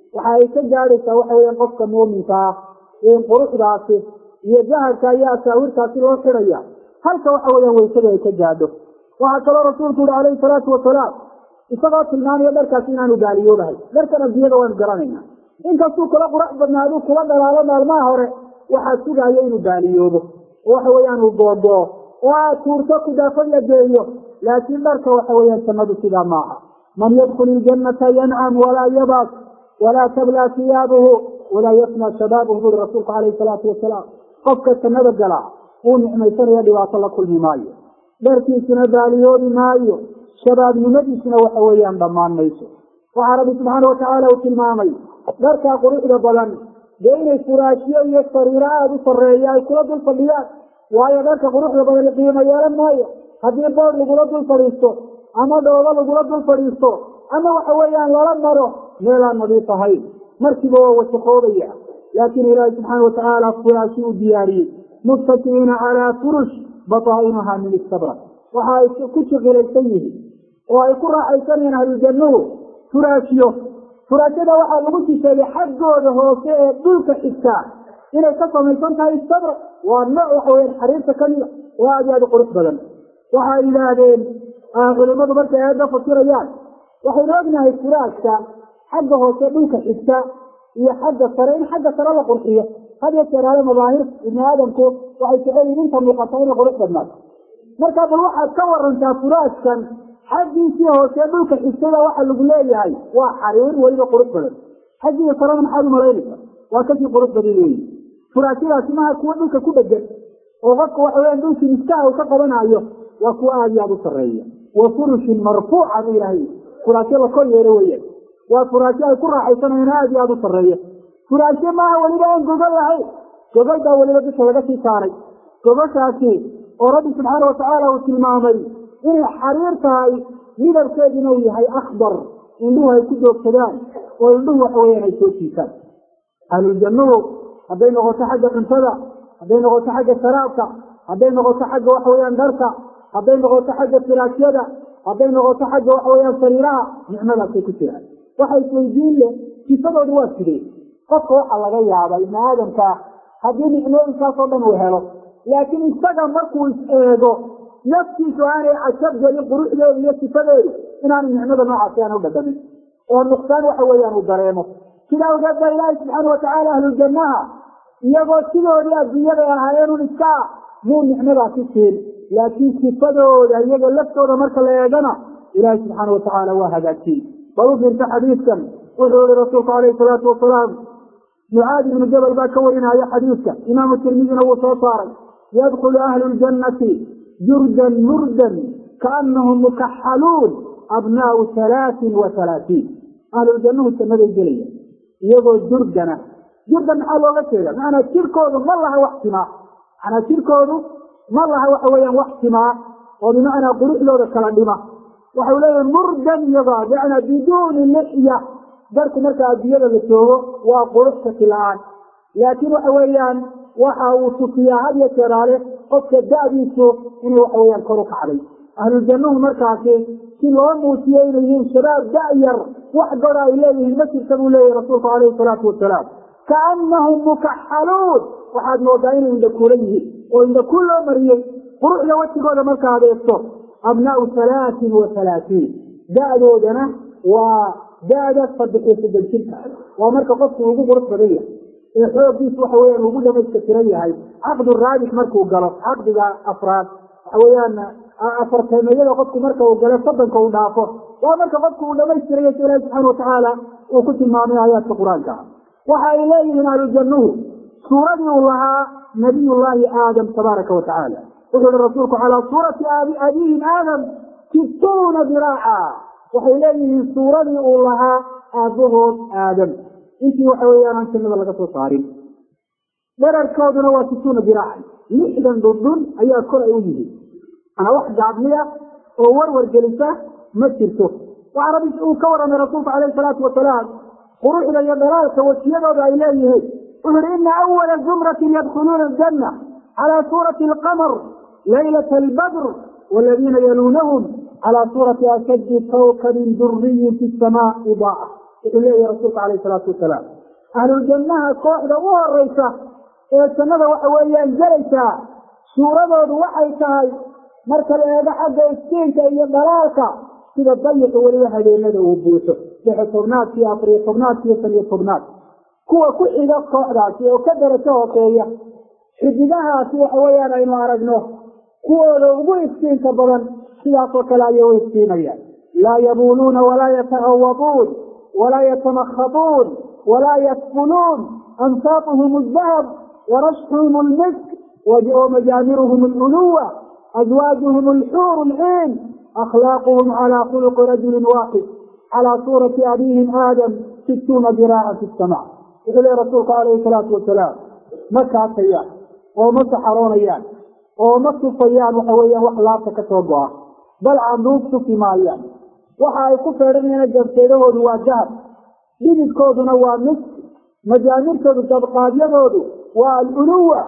waxay ka gaadhaysaa waxa weeyaan qofka muuminka ah in quruxdaasi iyo jaharka iyo asaawirkaasi loo xidhaya halka waxa weeyaan weysada ay ka gaadho. waxaa kaloo rasuulku yihi calayhi salaatu wasalaam isagoo tilmaamaya dharkaasi inaanu gaaliyoobahay. dharkan adduunyada waanu garanayna inkastuu kula qurax badnaaduu kula dhalaalo maalmaha hore waxaa sugaayo inuu gaaliyoobo oo waxa weeyaan uu googoo oo aad tuurto kudaafad la geeyo. laakiin dharka waxa weeyaan jannadu sidaa maaha. man yadkul iljannata yancam walaa yabas walaa tablaa siyaabuhu walaa yafna shabaabuhu buri rasuulku calayhi salaatu wasalaam. qofka jannada galaa uu nicmaysanaya dhibaato la kulmi maayo, dharkiisuna baaliyoobi maayo, shabaabnimadiisuna waxa weeyaan dhammaan mayso. waxaa rabbi subxaana watacaala uu tilmaamay dharkaa quruxda badan dee inay furaashiyo iyo sariiro aada u sarreeya ay kula dul fadhiyaan. waayo dharka quruxda badan qiimo yeelan maayo haddii bood lagula dul fadhiisto ama dhoobo lagula dul fadhiisto ama waxa weeyaan lala maro meelaan nadiif ahayn, markiiba waa wasaqoobaya. laakiin ilaahi subxaana watacaala furaashi u diyaariyey muttaki'iina calaa furush bataa'inuhaa min istabrak. waxa ay ku jiqilaysan yihiin oo ay ku raaxaysanayaan ahluljannuhu furaashiyo. furaashada waxaa lagu shisheeyey xaggooda hoose ee dhulka xigtaa inay ka samaysan tahay istabrak. waa nooc waxa weyaan xariirta kamida oo aad iyo aad u qurux badan. waxay yidhaahdeen culimadu markay aada fasirayaan waxaynu ognahay furaashka xagga hoose dhulka xigta iyo xagga sare in xagga sare la qurxiyo. had iyo jeeraale mabaahir ibni aadamku waxay jeceliin inta muuqata inay qurux badnaato. marka bal waxaad ka warantaa furaashkan xaggiisii hoose dhulka xigtada waxa lagu leeyahay waa xariir weliba qurux badan, xaggiisa sarena maxaad u malaynaysa waa kasii qurux badan weyi. furaashadaasi maha kuwa dhulka ku dhegan oo qofka waxa weyaan dhulkii miskaha uu ka qabanayo, waa kuwa aada iyo aada u sarreeya. wa furushin marfuuca bu ilaahay furaasho la kor yeelo weeyaan, waa furaasho ay ku raaxaysanayaan aada iyo aada u sarreeya. furaasho maaha weliba aan gogol lahayn, gogol baa weliba dusha laga sii saaray. gogoshaasi oo rabbi subxaana watacaala uu tilmaamay inay xariir tahay, midabkeeduna uu yahay akbar, indhuhu ay ku joogsadaan oo indhuhu waxa weyaan ay soo jiisaan. ahluljannuhu hadday noqoto xagga cuntada, hadday noqoto xagga sharaabka, hadday noqoto xagga waxa weyaan dharka, hadday noqoto xagga firaashyada, hadday noqoto xagga waxa weyaan sariiraha, nicmadaasay ku jiraan. waxa isweydiin leh sifadoodu waa sidee. qofka waxaa laga yaabaa ibni aadamkaa haddii nicmooyinkaas oo dhan uu helo, laakiin isaga markuu is eego naftiisu aanay cajab gelin quruxdeedu iyo sifadeedu inaanu nicmada noocaasi aan u dhadhamin oo nuqsaan waxa weeyaan uu dareemo. sidaa ogeed baa ilaahi subxaana watacaala ahluljannaha iyagoo sidoodii adduunyada ahaayeenun iska ah muu nicmadaasi siin, laakiin sifadooda iyagoo laftooda marka la eegana ilaahi subxaana watacaala waa hagaajiyey. bal u fiirta xadiidkan wuxuu yihi rasuulku calayhi salaatu wasalaam, mucaad ibnu jabal baa ka warinaya xadiidka, imaamu tirmidina wuu soo saaray, yadkulu ahlu ljannati jurdan murdan kaanahum mukaxaluun abnaau halaatin wa halaatiin. ahluljannuhu jannaday gelaya iyagoo jurdana. jurdan maxaa looga jeeda? macanaa jirkoodu ma laha wax timaa, macanaa jirkoodu ma laha waxa weeyaan wax timaa oo bimacnaa quruxdooda kala dhima. waxau leeyahay murdan iyagoo bimacnaa biduuni lixya. darku marka adduunyada la joogo waa qurux shaki la-aan, laakiin waxa weeyaan waxa uu tusiyaa had iyo jeeraale qofka da-diisu inay waxa weyaan kor u kacday. ahluljannuhu markaasi si loo muujiyo inay yihiin shabaab da-yar wax gora ay leeyihiin ma jirta buu leeyahay rasuulku calayhi salaatu wasalaam. kaanahum mukaxaluun, waxaad moodaa inay indhakuula yihiin oo indhakuul loo mariyey. quruxda wajigooda markaad eegto abnaau halaatin wa halaatiin, da-doodana waa da-da saddex iyo soddon jirka, waa marka qofku ugu qurux badan yahay ee xooggiisu waxa weyaan ugu dhamayska tiran yahay. caqdu raabit markuu galo, caqdiga afraad waxa weyaan afarteemayada qofku marka uu galo soddonka uu dhaafo, waa marka qofku uu dhamaystirayo si ilaahi subxaana watacaala uu ku tilmaamay aayaadka qur-aanka. waxa ay leeyihiin ahlujannuhu suuradii uu lahaa nabiyullaahi aadam tabaaraka watacaala. wuxuu yihi rasuulku calaa suurati abihim aadam situuna diraaca. waxay leeyihiin suuradii uu lahaa aabahood aadam intii waxa weeyaan aan jannada laga soo saarin. dherarkooduna waa situuna diraacan, lixdan dhundhun ayaa kor ay u yihiin. ana wax gaabniya oo warwar gelisa ma jirto. waxaa rabbi uu ka waramay rasuulku calayhi salaatu wasalaam quruxda iyo dhalaalka wajiyadooda ay leeyihiin. wuxuu yihi ina awala zumratin yadkhuluuna aljanna calaa suurati alqamar laylata albadr waladiina yaluunahum calaa suurati ashaddi kawkabin duriyin fi samaa idaa'a. إليه رسولك عليه الصلاة والسلام أهل الجنة كوحدة وهالرئيسة إلى السنة وحوية الجلسة سورة وحيتها مركز هذا حق السين كي يضلالك كذا ضيق وليها ليلة وبوسه لحصرنات في أفريق صرنات في سنية صرنات كوة كل إذا قعدت وكدر توقية حددها في حويان أي معرجنه كوة لو السين كبرا سياق لا يوسين لا يبولون ولا يتغوطون ولا يتمخطون ولا يسفلون أنصافهم الذهب ورشحهم المسك ومجامرهم الألوة أزواجهم الحور العين أخلاقهم على خلق رجل واحد على صورة أبيهم آدم ستون ذراعا في السماء. يقول رسولك عليه الصلاة والسلام مكة سيان ومكة حرونيان ومكة صيان وحويا وحلاتك توضعها بل عندوك في مايان وحا يكفر من الجبسيده وذواجهب لذلك كودنا ومسك مجامركود تبقاديدود والألوة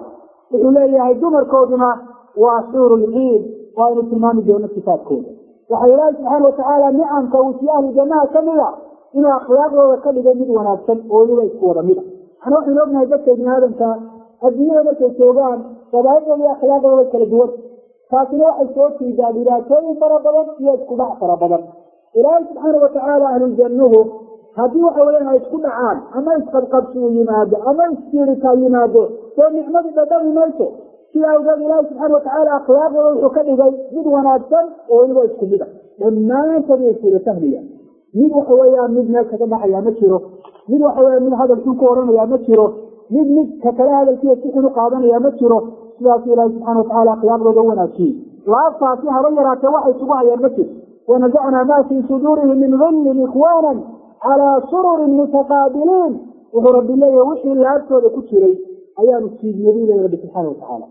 إليه دمر كودنا وحور العيد وأن تلمان دون الصفات كود وحي الله سبحانه وتعالى نعم كوسياه الجماعة كاملة إن أخلاقه وكبدا مد ونفسا وولي يسكور مدى احنا وحي لبنا يبكى ابن آدم كالدنيا بكى الشوغان فبعيدا لأخلاقه وكالدول فاتنا وحي صوت في جابلاتين فربضا يسكو بع فربضا إلهي سبحانه وتعالى أهل الجنة هذه حوالينا يسكن عام أما يسقط قبسه ينادى أما يستيرك ينادى فالنعمة بدل ميته في أوجاد الله سبحانه وتعالى أخلاقه وكذا مد ونادسا وينبغي يسكن بدا لما ينتبه يصير تهليا مد وحواليا مد مالك كما يا مشيره مد وحواليا من هذا الكورن يا مشيره مد مد ككلا هذا الكي يسكن قادم يا مشيره سبحانه الله سبحانه وتعالى أخلاقه دون شيء لا فاتحة غيرت وحي صباح يا مشير ونزعنا ما في صدورهم من غل إخوانا على سرر متقابلين ورب الله وحي اللي أبسل كتيري أيام السيد نبينا رب سبحانه وتعالى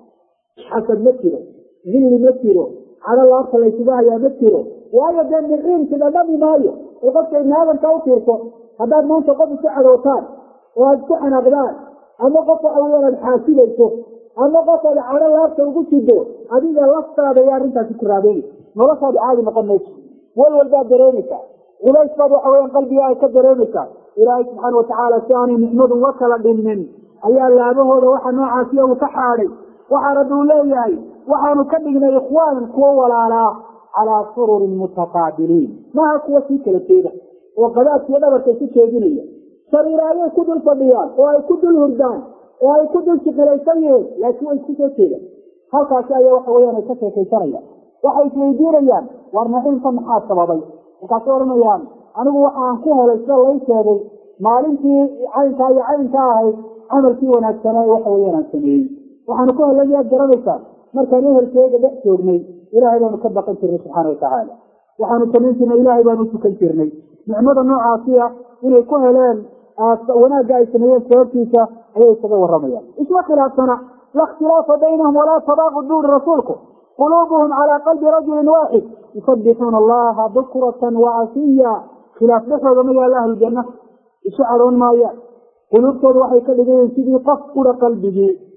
حسب مكره غل مكره على الله أرسل يتباع يا مكره وآية بين العين كذا دمي مايو وقلت إن هذا التوفيرته هذا ما أنت قد سعر وطان وأنتحن أبدان أما قطع أولا الحاسبة أما قطع على الله أرسل كتيره هذه اللفظة بيان انت تكرابين ملصة بعالي مقنش والوالباب درينك وليس بعض حوالين قلبي آية كدرينك إلهي سبحانه وتعالى ثاني محمد وكلا من أي اللابه وحا نوعا فيه وكحاري وحا ردوا ليهي وحا نكبقنا إخوانا كوولا على على سرر متقابلين ما هكو فيك لكيدا وقذات يدبك سيكيدينية سريرا أي كدل صبيان وأي كدل هردان وأي كدل سكريسيه لكن أي سيكيدا هل كاسايا وحويانا سكريسيه waxay isweydiinayaan war naxinta maxaa sababay markaas oranayaan anigu waxaan ku helay sida lay sheegay maalintii caynka iyo caynka ahayd amalkii wanaagsanaa waxa weeyaan sameeyay waxaan ku helay yaad garanaysaa markaan ehelkeega dhex joognay ilaahay baanu ka baqan jirnay subxaanahu watacaala waxaanu samayn jirnay ilaahay baanu tukan jirnay nicmada noocaasiya inay ku heleen wanaagga ay sameeyeen sababtiisa ayay isaga waramayaan isma khilaafsana la ikhtilaafa baynahum walaa tabaaqud duun rasuulku قلوبهم على قلب رجل واحد يسبحون الله بكرة وعشيا خلاف نحو ومجال الله الجنة يشعرون ما يا قلوب صد وحي كالذين سيدي قفل قلبه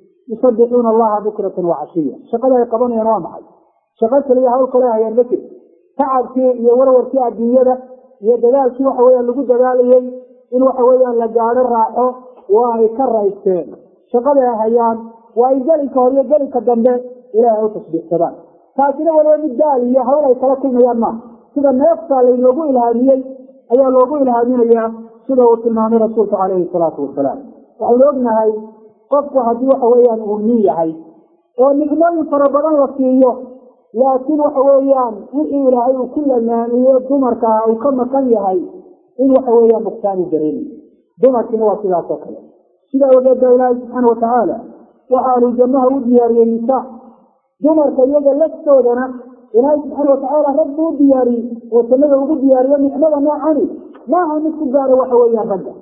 يسبحون الله بكرة وعشيا شغلها يقضون ينام حي شغلت لي هؤلاء كلها ينبكر تعب كي يورور كي الدنيا يدلال كي وحويا اللي قد دلالي إن وحويا لجار الراحة وهي كالرئيسين شغلها هيان وإن ذلك هو ذلك الدنبه إلى أو تصبح سبان فاتنا ولا مدالي يا هؤلاء كلكم يا ما سيدا نفسه للوضوء الهامية أي الوضوء الهامية سيدا وصلنا رسولك عليه الصلاة والسلام وحلوبنا هاي قفوا هدوء حويان أمنية هاي ونقمل فربنا وفيه لكن وحويان وحي إلهي كل المانية دمرك أو كم كان هاي إن وحويان مقتان الجريم دمرك نوصل عطاك سيدا وجد الله سبحانه وتعالى وحال الجنة ودياري النساء دمرك يجا لفتودنا إلهي سبحانه وتعالى ربه دياري وسمده ودياري ونحمده ما عني ما هو نسكبار وحويا ربه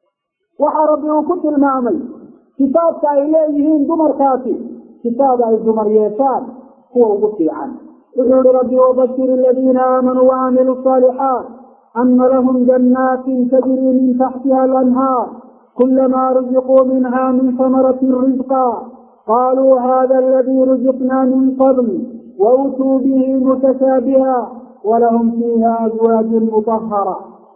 وحا ربه كنت المعمل كتابك إليهين دمر كافي كتاب الدمر يسان هو بطي عنه وحول ربي وبشر الذين آمنوا وعملوا الصالحات أن لهم جنات تجري من تحتها الأنهار كلما رزقوا منها من ثمرة رزقا قالوا هذا الذي رزقنا من قبل وأتوا به متشابها ولهم فيها أزواج مطهرة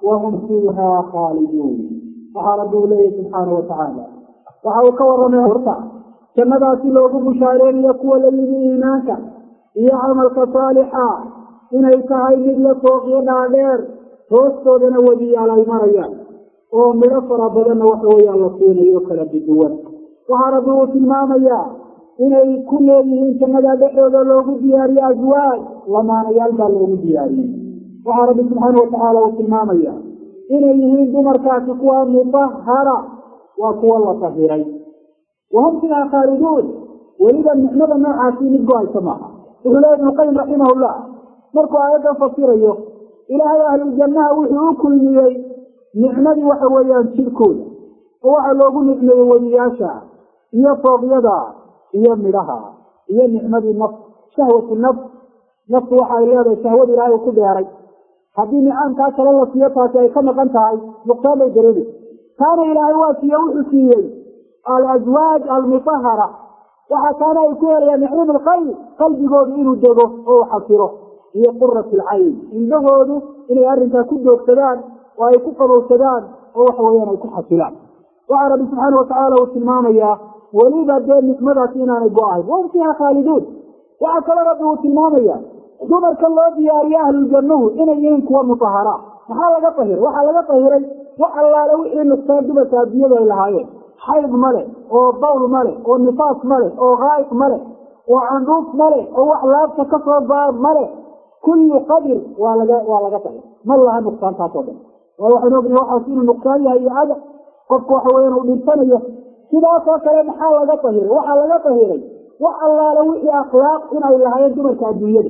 وهم فيها خالدون. وقال الله سبحانه وتعالى وحاو كورنا هرطا كما ذات لوغو بشارين يكوى للإيمانك يا عملك صالحا إن يتعي مثل فوقنا غير توستودنا ودي على المريان ومرفر بدنا وحويا اللصين يوكل بالدول. وعرضوا في المامية إن كل يوم كما ذات لوغو دياري أزواج وما يلقى لوغو دياري. وعرض سبحانه وتعالى في المامية إن يهين دمركات كوى مطهرة وكوى الله طهيرين وهم فيها خالدون. ولذا نحن عاسين الجوع سماها. يقول ابن القيم رحمه الله مركو آيات فصيرة إلى أهل الجنة وحيو كل مياه نحمد وحويان شركون وعلوه نحمد وياشا هي طاغيدا هي مرها هي نحمد النفس شهوة النفس نفس وحي الله شهوة الله وكل ياري هذه نعم كاسر الله سيطها كي كما قنتها نقطان الجريدة كان إلهي واسي وحسيي الأزواج المطهرة وحكانا يكون ينعم القلب قلب يقول إنه دقه أو حصره هي قرة العين إن دقه إنه أرنك كده اكتدان ويكون قبل اكتدان أو حويانا يكون حصلان. وعرب سبحانه وتعالى والسلمان إياه وليبا دين نحمدها فينا نقواه وهم فيها خالدون. وعكال ربه والسلمان إياه دمر كالله دياري أهل الجنة إنه ينكوا مطهرات وحالة طهر وحالة طهرين وحالة لو إن الصاد دمر تابية إلى هاي حيض ملك أو ضول ملك أو نفاس ملك أو غاية ملك أو عندوف ملك أو أحلاب تكسر باب ملك كل قدر ولا قطع ما الله نقصان تطبع وحنا نبني وحاسين النقصان هي هذا قد وحوين ودنسانية كذا فكر محال قطهر وحال قطهر وحالله لو إيه أخلاق إن إلى هاي الدمر كأدوية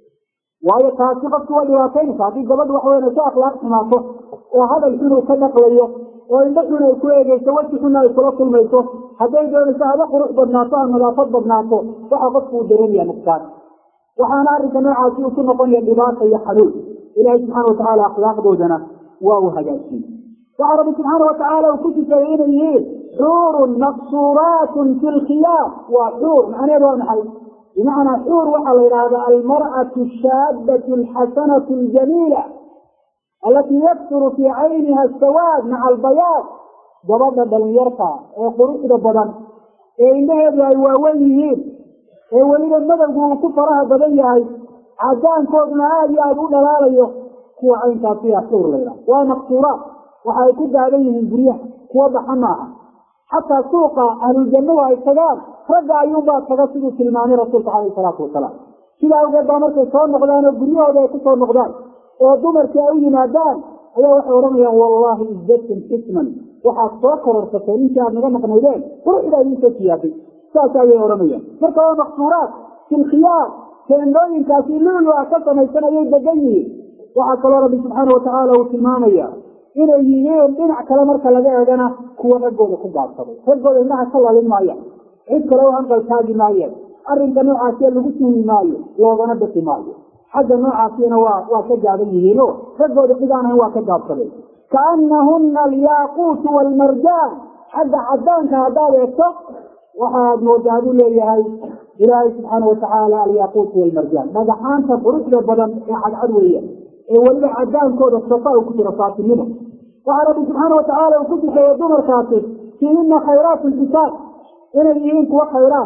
وهي تاسقة ودواتين فهذه قبل وحوين شاء أخلاق حماته وهذا الحلو كنقليه وإن دخلنا الكوية يتوجهنا يتلقوا الميتو حتى يجب أن هذا قرؤ بناته ملافظ بناته وحقصوا درمية مقتاد وحانا أرك نوعا فيه كنا قلنا اللباسة يحلول إلهي سبحانه وتعالى أخلاق بودنا وهو هجاسين. وعرب سبحانه وتعالى وكتب إليه حور مقصورات في الخيام وحور معنى يبون حي بمعنى حور وحل هذا المرأة الشابة الحسنة الجميلة التي يكثر في عينها السواد مع البياض ضربنا باليرقى قروح بدن إنها الواويين ولد المدن وكفرها بدنيا عدان كودنا هذه أقول لا لا هو عين كافية حور لله ومقصورات وحيكون عليهم بريح وضح معها حتى سوق أهل الجنة والسلام رجع يوم بعد تغسل سلمان رسول عليه الصلاة والسلام كذا أوجد دامر كيسان نقدان البريح ولا يكسر نقدان ودمر كأي نادان أيها وحورمي والله إزدتم اسما وحصوكر الرسولين كان نغمق نيلين فرق إلى يوسف سياسي ساسا أيها ورمي فرقوا مقصورات في الخيار كأن دائم كاسلون وأكثر ما يسنى يجدني وحكى ربي سبحانه وتعالى وسلمانيا إلى يوم دينع كلامك لدينا هو رجل كبار صبي رجل إنها صلى الله عليه وسلم عدك لو أنقل تاجي مايا أرنك نوع عسير لقسمه مايا لو ظنبت مايا حتى نوع عسير وكجع به له رجل قدانه هو كجع صبي كأنهن الياقوت والمرجان حتى عدانك هذا يكتب وحاد موجهدون ليهي إلهي سبحانه وتعالى الياقوت والمرجان ماذا حانت فرق لبضن أحد عدوية ولذا عدان كود الصفاء وكتر صاحب منه وعرب سبحانه وتعالى وكتر سيدون الكاتب فيهن خيرات الكتاب إن اليهين كوا خيرات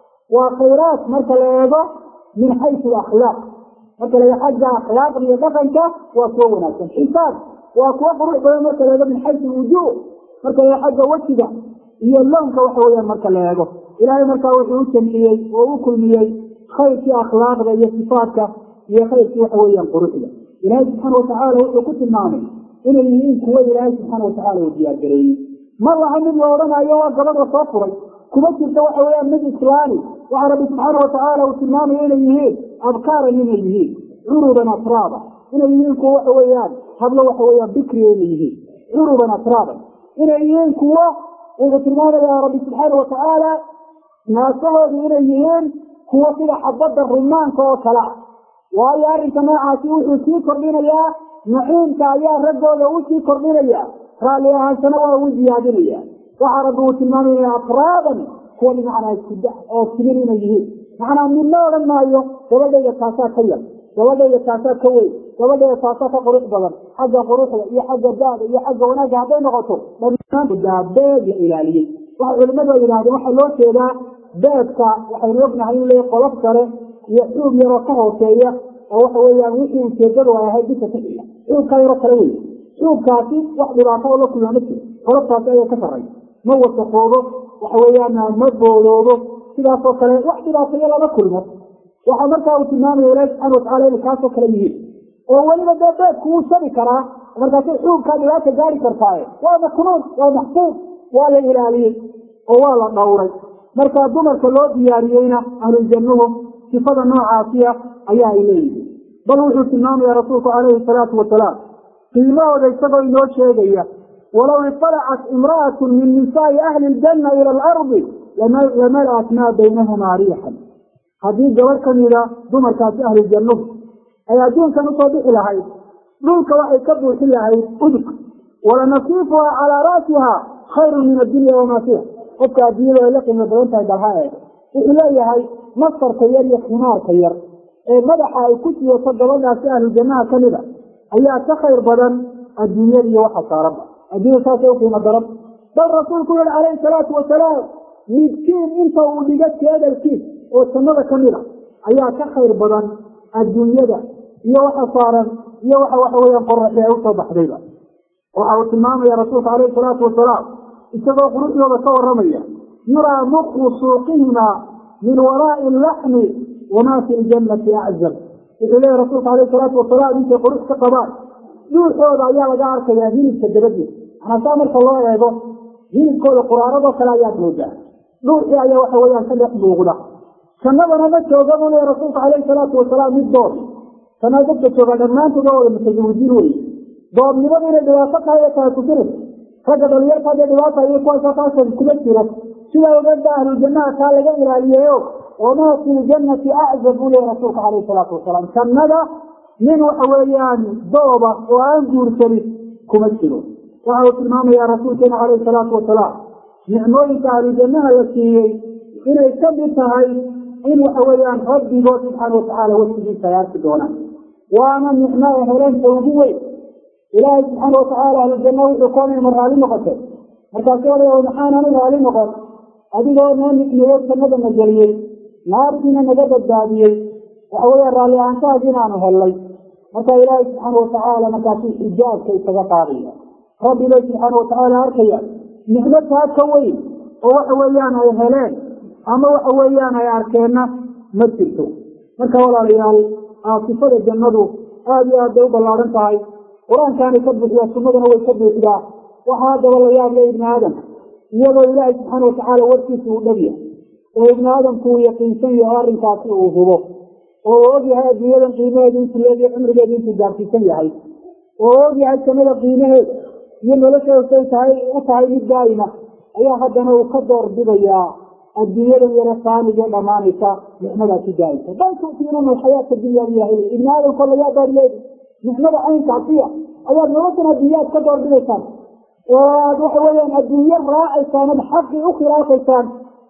وخيرات مثل هذا من حيث الأخلاق مثل يحجى أخلاق ليدفنك وكونا حساب وكوا فرق مثل هذا من حيث الوجوه مثل يحجى وكذا هي اللون كوحويا مثل هذا إلهي مركا وحيوك ميي ووكل ميي خير في أخلاق ذي صفاتك هي خير في وحويا قرؤيا إلهي سبحانه وتعالى وكتب المعنى إن اليهين كوا إلهي سبحانه وتعالى وديار قريب مرة من ورانا أيها قبل الصفر كمثل توحويا من إسلامي وعرب سبحانه وتعالى وسلمان إلى اليهين أبكارا من اليهين عروبا أطرابا إن اليهين كوا وحويان هبلا وحويا بكري إلى اليهين عروبا أطرابا إن اليهين كوا وسلمان يا رب سبحانه وتعالى ناسوه إلى اليهين كوا كده حبض الرمان كوا كلا وهي أرنك معاتي وحوكي كردينيا نعيمك يا رجل وحوكي كردينيا راليها سنوى وزيادينيا وعرضوا تلمانيا أطرابا هو اللي معنا السدح أو السنين يجيه معنا من الله لما يو وولد يكاسا كيام وولد يكاسا كوي gabadha taasaka qurux badan xagga quruxda iyo xagga daada iyo xagga wanaagga hadday noqoto dhammaan daabeed iyo ilaaliyey waxa culimadu yiraahdeen waxa loo jeedaa beedka waxaynu ognahay in leeyahay qolof kale iyo xuub yar oo ka hooseeya oo waxa weeyaan wixii ujeedadu ay ahayd bisa xiga xuubka yar kale weey xuubkaasi wax dhibaato la kulmaanaysa qoloftaas ayaa ka sarreeya ma wasaqoodo waxa weeyaan ma booloodo sidaas oo kale wax dhibaato lama kulmo waxa markaa uu tilmaamayo Ilaahay subhanahu wa ta'ala in kaasoo kale yihiin oo waliba beedku uu sabi karaa markaas xuubka dhibaato gaari kartaa waa makruuh waa maxfuud waa la ilaaliyay oo waa la dhowray marka dumarka loo diyaariyayna ahlul jannuhu sifada noocaasiya ayaa ay leeyihiin bal wuxuu tilmaamayaa rasuulku calayhi salaatu wasalaam qiimahooda isagoo inoo sheegaya walow iطalacat imra'atun min nisaa'i ahli aljanna ila alardi lamala'at maa baynahumaa riixan haddii gabadh ka mida dumarkaasi ahli jannuhu ay adduunkan usoo bixi lahayd dhulka waxay ka buuxin lahayd udug walanasiifuhaa calaa ra'sihaa khayrun min addunya wamaa fiiha qofka adduunyada ay la qiimo badan tahay balha ee wuxuu leeyahay masarka yar iyo khimaarka yar ee madaxa ay ku siyato gabadhaasi ahlu jannaha ka mida ayaa ka khayr badan adduunyada iyo waxa saaranba adduunya saasay u qiimo daran bal rasuulku yihi calayhi salaatu wasalaam midkiin inta uu dhiga jeedalkiis oo jannada ka mida ayaa ka khayr badan adduunyada iyo waxa saaran iyo waxa waxa weeyaan qoraxda ay usoo baxdayba waxa uu tilmaamaya rasuulka calayhi salaatu wasalaam isagoo quruxdooda ka warramaya yuraa muqu suuqihimaa min waraa'i laxmi wamaa fi ljannati aczab wuxuu leeyahy rasuulka calayhi salaatu wasalaam intay qurux ka qabaan dhuuxooda ayaa laga arkayaa hilibka dabadiisa manaa saa marka loo eego hilibkooda quraaradoo kale ayaad moodaa dhuuxii ayaa waxa weeyaan ka dhex muuqda jannadana ma jooga buu leeyahy rasuulka calayhi salaatu wasalaam mid dood jannada dadka jooga dhammaantood waa wada mutazawijiin weye doodnimadu inay dhibaato tahay ee tahay kufiris ragga dhalinyarta dee dhibaata iyo kuwaasa taasoo kuma jiro sidaa ogeed ba ahlujannaha taa laga ilaaliyeyo wamaa fi ljannati aczab buu leeyahy rasuulka calayhi salaatu wasalaam jannada nin waxa weeyaan dooba oo aan guursanin kuma jiro waxa uu tilmaamayaa rasuulkeena calayhi salaatu wasalaam nicmooyinka ahlujannaha la siiyey inay ka mid tahay in waxa weeyaan rabbigood subxaana watacaala wasigiisa ay arki doonaan waana nicmo ee heleenta ugu weyn ilaahay subxaana watacaala ahlujanna wuxuu koonay ma raali noqotay markaasi odaya maxaanan u raali noqon adigoo noo nicmeeyo jannada na geliyey naartiina naga badbaadiyey waxa weeyaan raalli aantahaas inaanu hellay marka ilaahay subxaana watacaala markaasuu xijaabka isaga qaadaya rabbi bay subxaana watacaala arkaya nicmo taa ka weyn oo waxa weeyaan ay heleen ama waxa weeyaan ay arkeenna ma jirto marka walaalayaal sifada jannadu aada iyo aad bay u ballaaran tahay qur-aankaanay ka buuxiyaa sunnadana way ka buuxidaa waxaa haddaba la yaab le ibni aadam iyadoo ilaahay subxaana watacaala warkiisa uu dhagya oo ibni aadamku uu yaqiinsan yahay arrinkaasi uu hubo oo uu ogyahay adduunyadan qiimaheedu intuu leegiyo cumrigeedu intuu gaarsiisan yahay oo og yahay jannada qiimaheeda iyo nolosheeda say tahay u tahay mid daa'ima ayaa haddana uu ka door bidayaa adduunyadan yaro saanigee dhammaanaysa nicmadaasi daa'imka bal tu'tiinuna alxayaata dunya biyahay ibni aadamkoo lagaa baariyeedi nicmada caynkaasiya ayaad noloshan adduunyaad ka door bidaysaan oo aad waxa weeyaan adduunyo raacaysaan ad xaqii u khilaafaysaan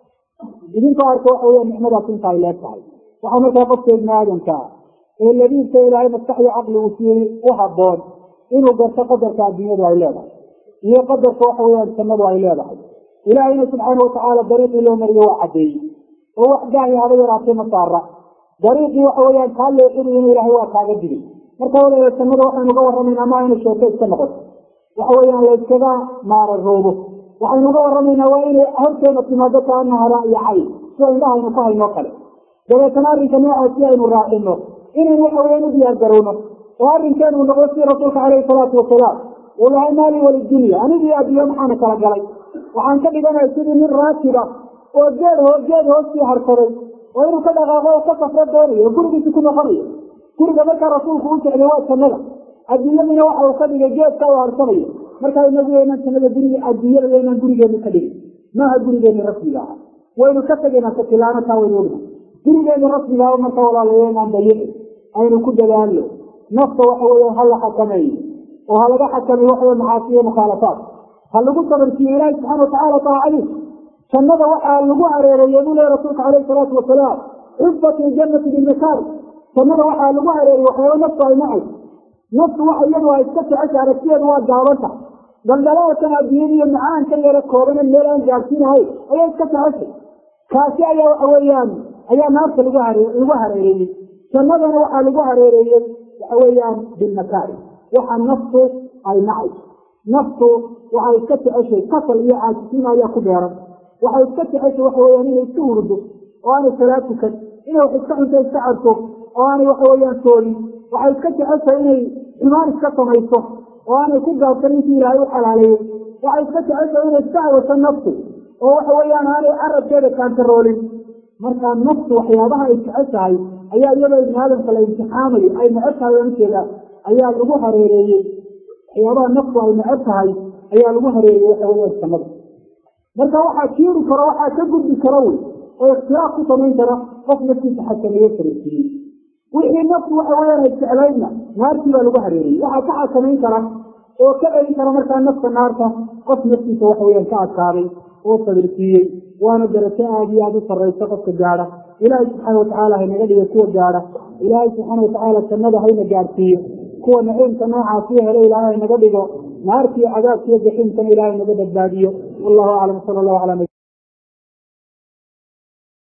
idinkoo arka waxa weeyaan nicmadaas inta ay leeg tahay waxaa markaa qofka ibni aadamka ee labiibka ilaahay maskaxyo caqli uu siiyey u habboon inuu garto qadarka adduunyadu ay leedahay iyo qadarka waxa weeyaan jannadu ay leedahay ilaahayna subxaana watacaala dariiqii loo mariyo waa caddeeyey oo wax gaahi haba yaraatay ma saara dariiqii waxa weeyaan kaa leexinayana ilaahay waa kaaga digay marka walaala jannada waxaynu ga warramaynaa ma ayna sheeko iska noqoto waxa weeyaan la yskaga maararoobo waxaynu uga warramaynaa waa inay horteena timaado kaana halaa iyo cayn sida indhahaynu ka hayno kale dabeetana arrinka noocaas si aynu raacino inaynu waxa weeyaan u diyaar garowno oo arrinkeenu noqdo si rasuulka calayhi salaatu wasalaam uu lahay maali walidunya anigii adduunyo maxaana kala galay waxaan ka dhiganaya sidii nin raatiba oo geed hoo geed hoostii harsaday oo inuu ka dhaqaaqo oo ka safro doonayo oo gurigiisi ku noqonayo guriga markaa rasuulku u socday waa jannada adduunyadiina waxa uu ka dhigay geedka uu harsanayo markaa inagu yaynaan jannada guriga adduunyada yaynaan gurigeenu ka dhigin maaha gurigeeni rasmiga aha waynu ka tegaynaa sakilaano taa waynu ognahay gurigeeni rasmiga ah marka walaalayo inaan dayici aynu ku dadaalno nafta waxa weeyaan ha la xakameeyo oo ha laga xakameeyo waxawey macaasiyo mukhaalafaat ha lagu sabarkiiyo ilaahi subxana watacaala taacadiis jannada waxaa lagu hareereeyey buu lehy rasuulka calayhi salaatu wasalaam xufat iljannati bilmakaari jannada waxaa lagu hareeriyey waxyaaba naftu ay nacay naftu waxa iyadu ay iska jecesha aragtiyeedu waa gaabanta daldalaadkan adduunyada iyo macaanka yara kooban meel aan gaarsiinahay ayay iska jeceshay kaasi ayaa waxa weeyaan ayaa naarta lagu hareer lagu hareereeyey jannadana waxaa lagu hareereeyey waxa weeyaan bilmakaari waxa naftu ay nacay naftu waxay iska jeceshay kasal iyo caajisiin ayaa ku beeran waxay iska jeceshay waxa weeyaan inay iska hurdo oo aanay salaad tukan inay wax iska cunto iska cabto oo aanay waxa weeyaan soolin waxay iska jeceshay inay xumaan iska samayso oo aanay ku gaabsan intii ilaahay u xalaaleeyey waxay iska jeceshay inay iska hawato naftu oo waxa weeyaan aanay carabkeeda kaantaroolin markaa naftu waxyaabaha ay jeceshahay ayaa iyadoo ibni aadamka la imtixaamayo ay neceb tahay lanteeda ayaa lagu hareereeyey waxyaabaha naftu ay neceb tahay ayaa lagu hareereeyey waxa weeyaan jannada marka waxaa jiiri karo waxaa ka gudbi karo wey oo ikhtiraaq ku samayn kara qof naftiisa xakameeyo farisiiyey wixii naftu waxa weeyaan ay jeclaydna naartii baa lagu hareeriyey waxaa ka xakamayn kara oo ka celin kara markaa nafta naarta qof naftiisa waxa weeyaan ka adkaaday oo sabirsiiyey waana darajo aada iyo aada u sarraysa qofka gaadha ilaahay subxaana watacaala haynaga dhiga kuwa gaadha ilaahay subxaana watacaala jannada hayna gaadhsiiyo kuwa naciimka noocaasiyo hele ilaahay haynaga dhigo naartiiyo cadaabkiiyo jaxiimkana ilaahay naga badbaadiyo wallahu aclam sala allahu calaa